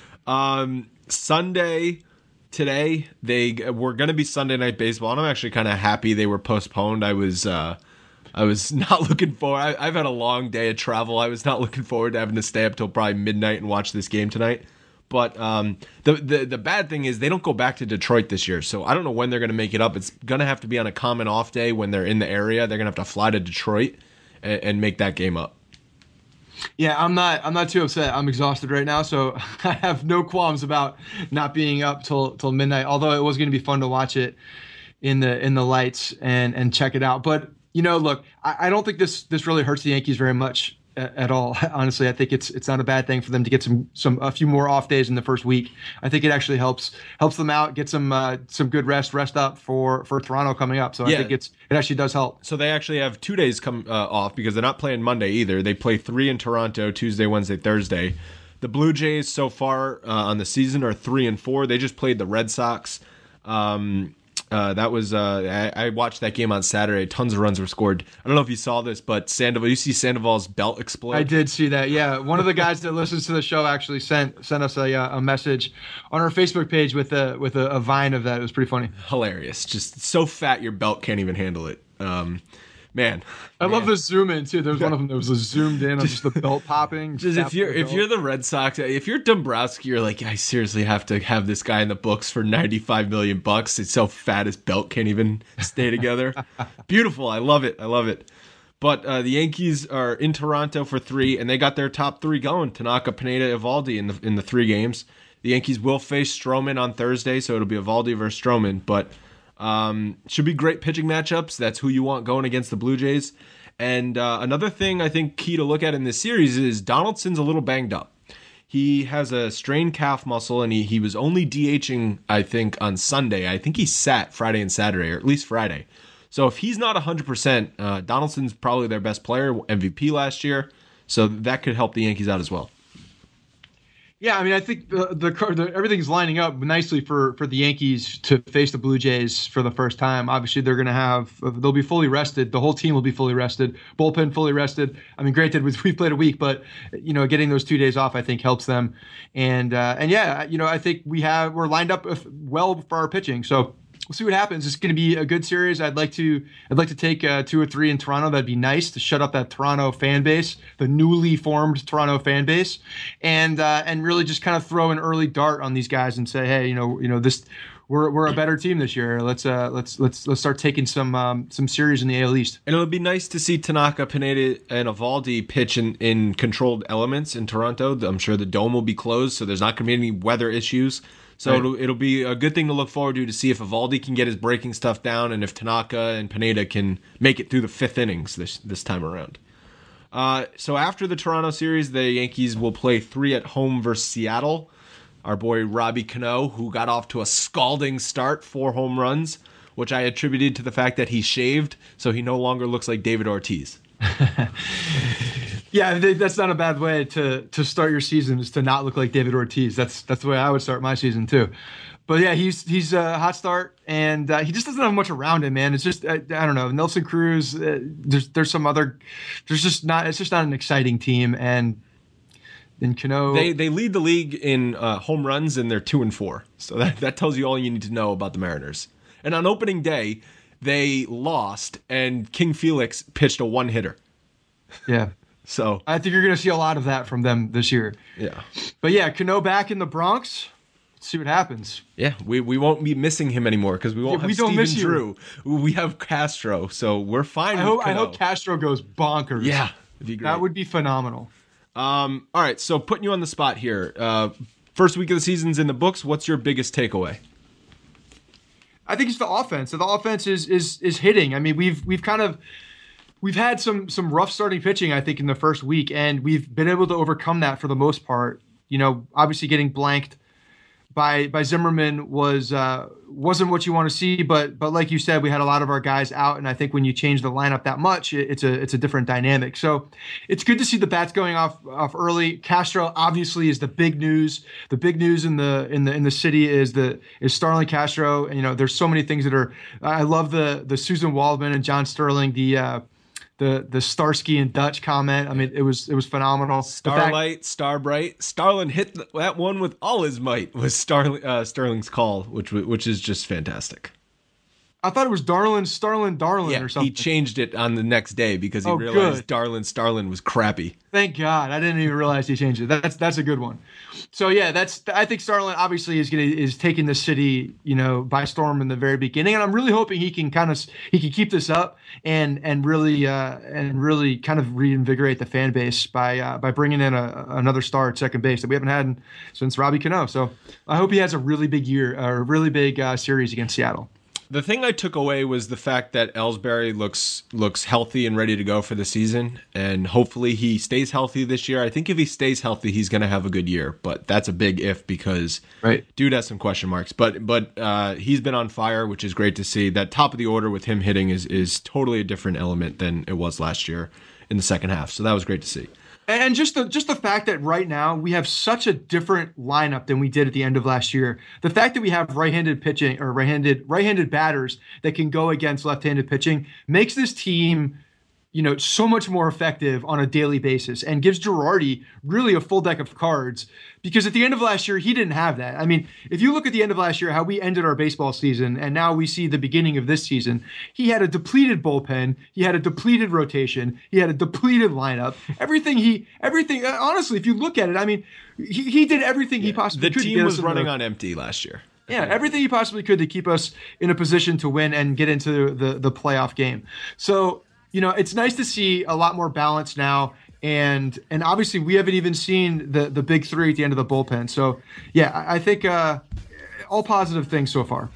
um, Sunday. Today they were going to be Sunday Night Baseball, and I'm actually kind of happy they were postponed. I was. Uh, I was not looking forward. I, I've had a long day of travel. I was not looking forward to having to stay up till probably midnight and watch this game tonight. But um, the, the the bad thing is they don't go back to Detroit this year, so I don't know when they're going to make it up. It's going to have to be on a common off day when they're in the area. They're going to have to fly to Detroit and, and make that game up. Yeah, I'm not. I'm not too upset. I'm exhausted right now, so I have no qualms about not being up till till midnight. Although it was going to be fun to watch it in the in the lights and and check it out, but. You know, look, I, I don't think this this really hurts the Yankees very much at, at all. Honestly, I think it's it's not a bad thing for them to get some some a few more off days in the first week. I think it actually helps helps them out, get some uh, some good rest, rest up for, for Toronto coming up. So yeah. I think it's it actually does help. So they actually have two days come uh, off because they're not playing Monday either. They play three in Toronto, Tuesday, Wednesday, Thursday. The Blue Jays so far uh, on the season are three and four. They just played the Red Sox. Um, Uh, that was uh, I, I watched that game on Saturday. Tons of runs were scored. I don't know if you saw this, but Sandoval. You see Sandoval's belt explode. I did see that. Yeah, one of the guys that listens to the show actually sent sent us a, a message on our Facebook page with a with a, a vine of that. It was pretty funny. Hilarious. Just so fat your belt can't even handle it. Um, Man, I man. love the zoom in too. There was one of them that was a zoomed in on just the belt popping. Just if you're if you're the Red Sox, if you're Dombrowski, you're like, I seriously have to have this guy in the books for ninety-five million bucks. It's so fat his belt can't even stay together. Beautiful, I love it, I love it. But uh, the Yankees are in Toronto for three, and they got their top three going: Tanaka, Pineda, Eovaldi in the in the three games. The Yankees will face Stroman on Thursday, so it'll be Eovaldi versus Stroman, but. Um, should be great pitching matchups. That's who you want going against the Blue Jays. And uh, another thing I think key to look at in this series is Donaldson's a little banged up. He has a strained calf muscle, and he, he was only DHing, I think, on Sunday. I think he sat Friday and Saturday, or at least Friday. So if he's not one hundred percent, uh, Donaldson's probably their best player, M V P last year. So that could help the Yankees out as well. Yeah, I mean, I think the, the, the everything's lining up nicely for, for the Yankees to face the Blue Jays for the first time. Obviously, they're going to have they'll be fully rested. The whole team will be fully rested. Bullpen fully rested. I mean, granted, we played a week, but you know, getting those two days off, I think, helps them. And uh, and yeah, you know, I think we have we're lined up well for our pitching. So. We'll see what happens. It's going to be a good series. I'd like to I'd like to take uh, two or three in Toronto. That'd be nice to shut up that Toronto fan base, the newly formed Toronto fan base, and uh, and really just kind of throw an early dart on these guys and say, hey, you know, you know this, we're we're a better team this year. Let's uh let's let's let's start taking some um, some series in the A L East. And it'll be nice to see Tanaka, Pineda, and Eovaldi pitch in, in controlled elements in Toronto. I'm sure the dome will be closed, so there's not going to be any weather issues. So right. it'll, it'll be a good thing to look forward to to see if Eovaldi can get his breaking stuff down and if Tanaka and Pineda can make it through the fifth innings this this time around. Uh, so after the Toronto series, the Yankees will play three at home versus Seattle. Our boy Robbie Cano, who got off to a scalding start, four home runs, which I attributed to the fact that he shaved, so he no longer looks like David Ortiz. Yeah, I think that's not a bad way to to start your season, is to not look like David Ortiz. That's that's the way I would start my season too. But yeah, he's he's a hot start, and uh, he just doesn't have much around him, man. It's just I, I don't know. Nelson Cruz, uh, there's there's some other, there's just not. It's just not an exciting team, and then Cano. They they lead the league in uh, home runs, and they're two and four. So that that tells you all you need to know about the Mariners. And on opening day, they lost, and King Felix pitched a one hitter. Yeah. So I think you're going to see a lot of that from them this year. Yeah. But yeah, Cano back in the Bronx. Let's see what happens. Yeah, we, we won't be missing him anymore because we won't Yeah, have we don't Steven miss you. Drew. We have Castro, so we're fine I with hope I Cano. hope Castro goes bonkers. Yeah, it'd be great. That would be phenomenal. Um, all right, so putting you on the spot here. Uh, first week of the season's in the books. What's your biggest takeaway? I think it's the offense. So the offense is is is hitting. I mean, we've we've kind of we've had some some rough starting pitching, I think, in the first week, and we've been able to overcome that for the most part. You know, obviously getting blanked by by Zimmerman was uh, wasn't what you want to see, but but like you said, we had a lot of our guys out, and I think when you change the lineup that much, it, it's a it's a different dynamic. So it's good to see the bats going off off early. Castro obviously is the big news. The big news in the in the in the city is the is Starlin Castro. And, you know, there's so many things that are. I love the the Susan Waldman and John Sterling. The uh, The the Starsky and Dutch comment. I mean, it was it was phenomenal. Starlight, Starbright, Starlin hit the, that one with all his might. Was Starling uh, Sterling's call, which which is just fantastic. I thought it was Darlin, Starlin, Darlin, Yeah, or something. he changed it on the next day because he Oh, realized good. Darlin Starlin was crappy. Thank God, I didn't even realize he changed it. That's that's a good one. So yeah, that's I think Starlin obviously is gonna is taking the city, you know, by storm in the very beginning, and I'm really hoping he can kind of he can keep this up and and really uh, and really kind of reinvigorate the fan base by uh, by bringing in a, another star at second base that we haven't had since Robbie Cano. So I hope he has a really big year, a really big uh, series against Seattle. The thing I took away was the fact that Ellsbury looks looks healthy and ready to go for the season, and hopefully he stays healthy this year. I think if he stays healthy, he's going to have a good year, but that's a big if because right. dude has some question marks. But but uh, he's been on fire, which is great to see. That top of the order with him hitting is is totally a different element than it was last year in the second half. So that was great to see. And just the just the fact that right now we have such a different lineup than we did at the end of last year. The fact that we have right-handed pitching or right-handed right-handed batters that can go against left-handed pitching makes this team, you know, so much more effective on a daily basis and gives Girardi really a full deck of cards, because at the end of last year, he didn't have that. I mean, if you look at the end of last year, how we ended our baseball season, and now we see the beginning of this season, he had a depleted bullpen, he had a depleted rotation, he had a depleted lineup. Everything he, everything, honestly, if you look at it, I mean, he, he did everything he possibly The could. to team get was us in running the- on empty last year. Yeah, everything he possibly could to keep us in a position to win and get into the, the playoff game. So, you know, it's nice to see a lot more balance now. And and obviously we haven't even seen the, the big three at the end of the bullpen. So, yeah, I, I think uh, all positive things so far.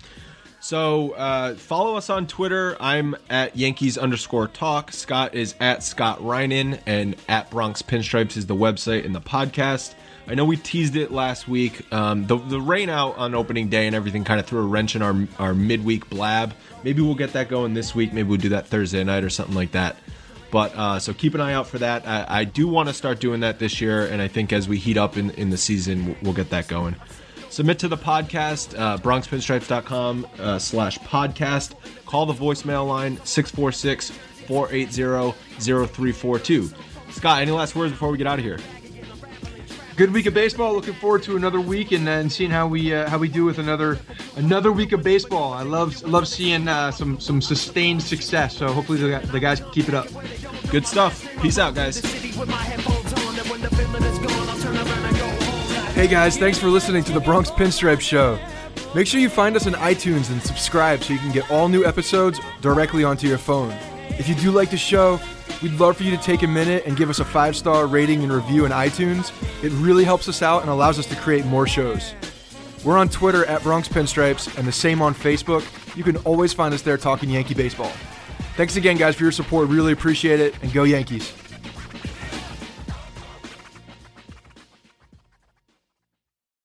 So uh, follow us on Twitter. I'm at Yankees underscore talk. Scott is at Scott Reinen, and at Bronx Pinstripes is the website and the podcast. I know we teased it last week. Um, the the rain out on opening day and everything kind of threw a wrench in our our midweek blab. Maybe we'll get that going this week. Maybe we'll do that Thursday night or something like that. But uh, so keep an eye out for that. I, I do want to start doing that this year, and I think as we heat up in, in the season, we'll get that going. Submit to the podcast, uh, bronx pinstripes dot com uh, slash podcast. Call the voicemail line, six four six, four eight zero, zero three four two. Scott, any last words before we get out of here? Good week of baseball. Looking forward to another week and then seeing how we uh, how we do with another another week of baseball. I love love seeing uh, some some sustained success. So hopefully the, the guys can keep it up. Good stuff. Peace out, guys. Hey guys, thanks for listening to the Bronx Pinstripe Show. Make sure you find us on iTunes and subscribe so you can get all new episodes directly onto your phone. If you do like the show, we'd love for you to take a minute and give us a five-star rating and review in iTunes. It really helps us out and allows us to create more shows. We're on Twitter at Bronx Pinstripes and the same on Facebook. You can always find us there talking Yankee baseball. Thanks again, guys, for your support. Really appreciate it, and go Yankees.